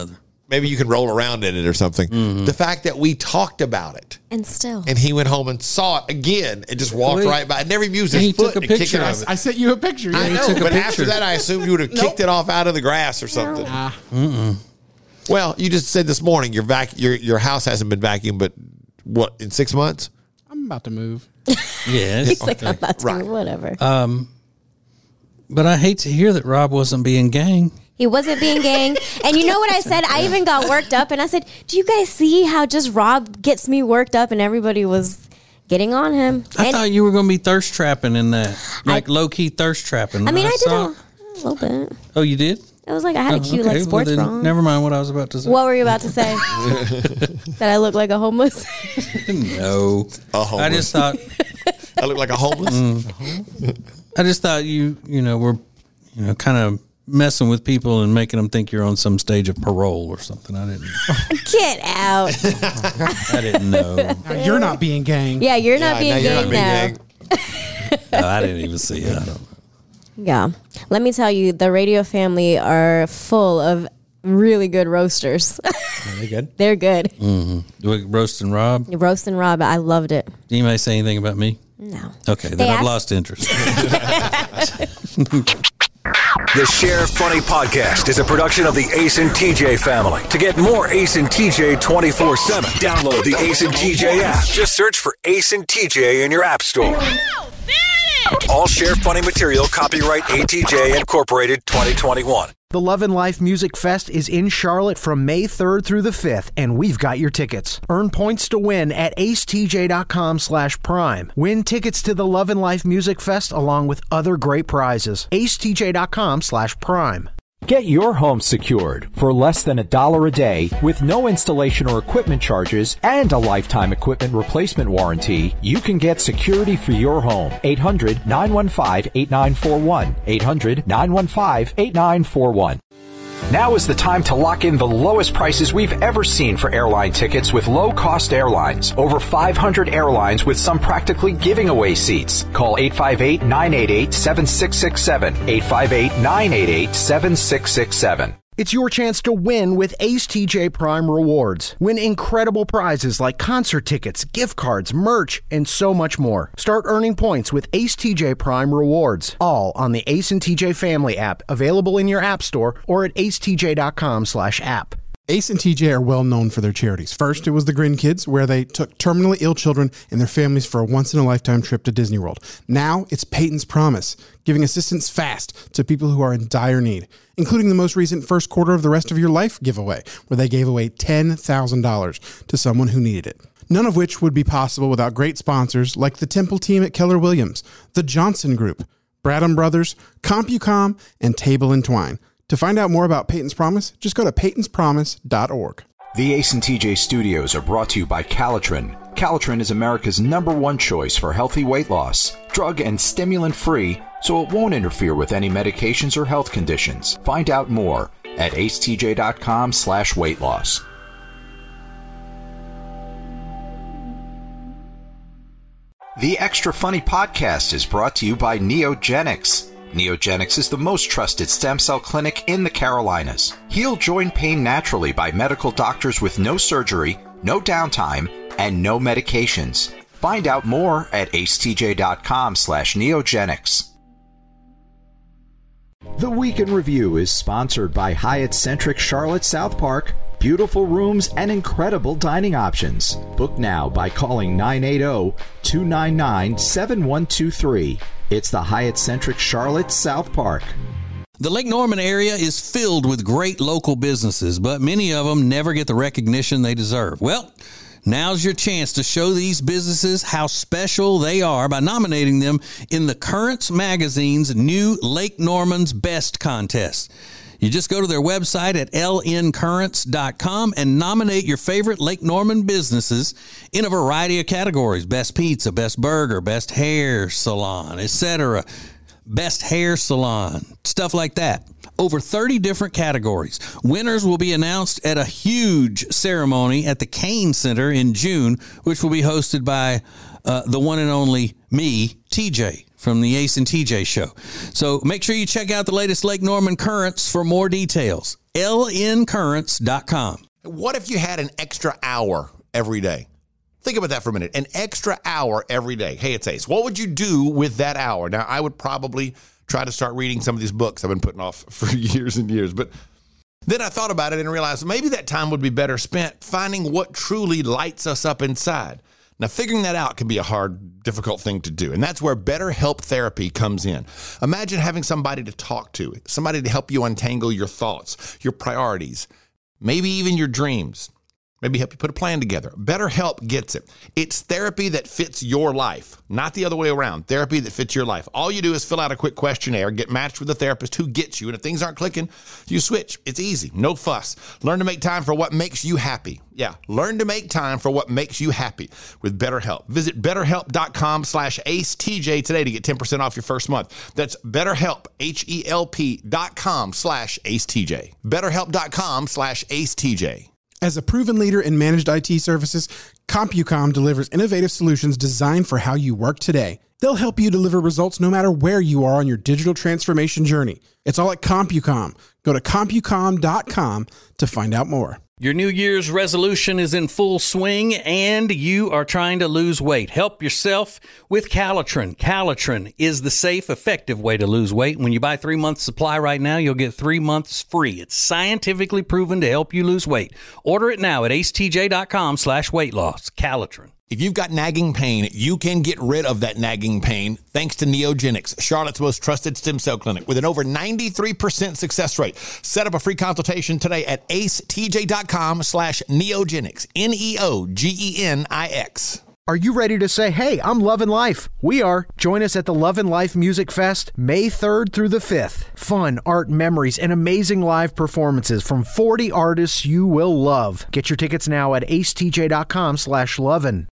B: maybe you can roll around in it or something.
E: Mm-hmm.
B: The fact that we talked about it.
D: And
B: he went home and saw it again and just walked right by. Never even used his foot
E: took a
B: to kick
E: picture
B: it
E: of
B: off.
G: I sent you a picture.
B: I know, but after that, I assumed you would have kicked it off out of the grass or something. Well, you just said this morning your house hasn't been vacuumed, but what, in 6 months?
G: I'm about to move.
E: Yeah.
D: he's like, I'm about to, whatever.
E: But I hate to hear that Rob wasn't being gang.
D: He wasn't being gang. And you know what I said? I even got worked up and I said, do you guys see how just Rob gets me worked up? And everybody was getting on him.
E: I thought you were going to be thirst trapping in that. Like low-key thirst trapping.
D: I mean, I did a little bit.
E: Oh, you did?
D: It was like I had a cute like sports bra.
E: Never mind what I was about to say.
D: What were you about to say? That I look like a homeless?
E: No.
B: A homeless.
E: I just thought...
B: I look like a homeless?
E: I just thought you were, kind of messing with people and making them think you're on some stage of parole or something. I didn't.
D: Get out.
E: I didn't know.
G: Now, you're not being gang.
D: Yeah, you're not being gang now.
E: No, I didn't even see it. I don't know.
D: Yeah. Let me tell you, the radio family are full of really good roasters.
A: Are they good?
D: They're good.
E: Mm-hmm. Roasting Rob?
D: Roasting Rob, I loved it.
E: Did anybody say anything about me?
D: No.
E: Okay, then I've lost interest.
C: The Sheriff Funny Podcast is a production of the Ace and TJ family. To get more Ace and TJ 24/7, download the Ace and TJ app. Just search for Ace and TJ in your app store. All Sheriff Funny material copyright ATJ Incorporated 2021.
F: The Love and Life Music Fest is in Charlotte from May 3rd through the 5th, and we've got your tickets. Earn points to win at acetj.com/prime. Win tickets to the Love and Life Music Fest along with other great prizes. acetj.com/prime.
H: Get your home secured for less than $1 a day with no installation or equipment charges and a lifetime equipment replacement warranty. You can get security for your home. 800-915-8941. 800-915-8941. Now is the time to lock in the lowest prices we've ever seen for airline tickets with low-cost airlines. Over 500 airlines with some practically giving away seats. Call 858-988-7667. 858-988-7667.
F: It's your chance to win with Ace TJ Prime Rewards. Win incredible prizes like concert tickets, gift cards, merch, and so much more. Start earning points with Ace TJ Prime Rewards. All on the Ace and TJ Family app, available in your app store or at acetj.com/app.
G: Ace and TJ are well known for their charities. First, it was the Grin Kids, where they took terminally ill children and their families for a once-in-a-lifetime trip to Disney World. Now, it's Peyton's Promise, giving assistance fast to people who are in dire need, including the most recent first quarter of the Rest of Your Life giveaway, where they gave away $10,000 to someone who needed it. None of which would be possible without great sponsors like the Temple team at Keller Williams, the Johnson Group, Bradham Brothers, CompuCom, and Table and Twine. To find out more about Peyton's Promise, just go to peytonspromise.org.
H: The Ace and TJ studios are brought to you by Calitrin. Calitrin is America's #1 choice for healthy weight loss. Drug and stimulant free, so it won't interfere with any medications or health conditions. Find out more at acetj.com/weight loss. The Extra Funny Podcast is brought to you by Neogenics. Neogenics is the most trusted stem cell clinic in the Carolinas. Heal joint pain naturally by medical doctors with no surgery, no downtime, and no medications. Find out more at acetj.com/neogenics. The Week in Review is sponsored by Hyatt-centric Charlotte South Park. Beautiful rooms and incredible dining options. Book now by calling 980-299-7123. It's the Hyatt-centric Charlotte South Park.
E: The Lake Norman area is filled with great local businesses, but many of them never get the recognition they deserve. Well, now's your chance to show these businesses how special they are by nominating them in the Currents Magazine's new Lake Norman's Best contest. You just go to their website at lncurrents.com and nominate your favorite Lake Norman businesses in a variety of categories. Best pizza, best burger, best hair salon, etc. Best hair salon, stuff like that. over 30 different categories. Winners will be announced at a huge ceremony at the Kane Center in June, which will be hosted by the one and only me, TJ, from the Ace and TJ show. So make sure you check out the latest Lake Norman Currents for more details. lncurrents.com.
B: What if you had an extra hour every day? Think about that for a minute. An extra hour every day. Hey, it's Ace. What would you do with that hour? Now, I would probably try to start reading some of these books I've been putting off for years and years. But then I thought about it and realized maybe that time would be better spent finding what truly lights us up inside. Now, figuring that out can be a hard, difficult thing to do. And that's where BetterHelp therapy comes in. Imagine having somebody to talk to, somebody to help you untangle your thoughts, your priorities, maybe even your dreams. Maybe help you put a plan together. BetterHelp gets it. It's therapy that fits your life, not the other way around. Therapy that fits your life. All you do is fill out a quick questionnaire, get matched with a therapist who gets you, and if things aren't clicking, you switch. It's easy. No fuss. Learn to make time for what makes you happy. Yeah, learn to make time for what makes you happy with BetterHelp. Visit BetterHelp.com/AceTJ today to get 10% off your first month. That's BetterHelp, HELP.com/AceTJ. BetterHelp.com/AceTJ.
G: As a proven leader in managed IT services, CompuCom delivers innovative solutions designed for how you work today. They'll help you deliver results no matter where you are on your digital transformation journey. It's all at CompuCom. Go to CompuCom.com to find out more.
E: Your New Year's resolution is in full swing and you are trying to lose weight. Help yourself with Calitrin. Calitrin is the safe, effective way to lose weight. When you buy 3 months supply right now, you'll get 3 months free. It's scientifically proven to help you lose weight. Order it now at acetj.com/weight loss. Calitrin.
B: If you've got nagging pain, you can get rid of that nagging pain thanks to Neogenics, Charlotte's most trusted stem cell clinic with an over 93% success rate. Set up a free consultation today at acetj.com/neogenics, Neogenix.
F: Are you ready to say, hey, I'm loving life? We are. Join us at the Love and Life Music Fest, May 3rd through the 5th. Fun, art, memories, and amazing live performances from 40 artists you will love. Get your tickets now at acetj.com/lovin'.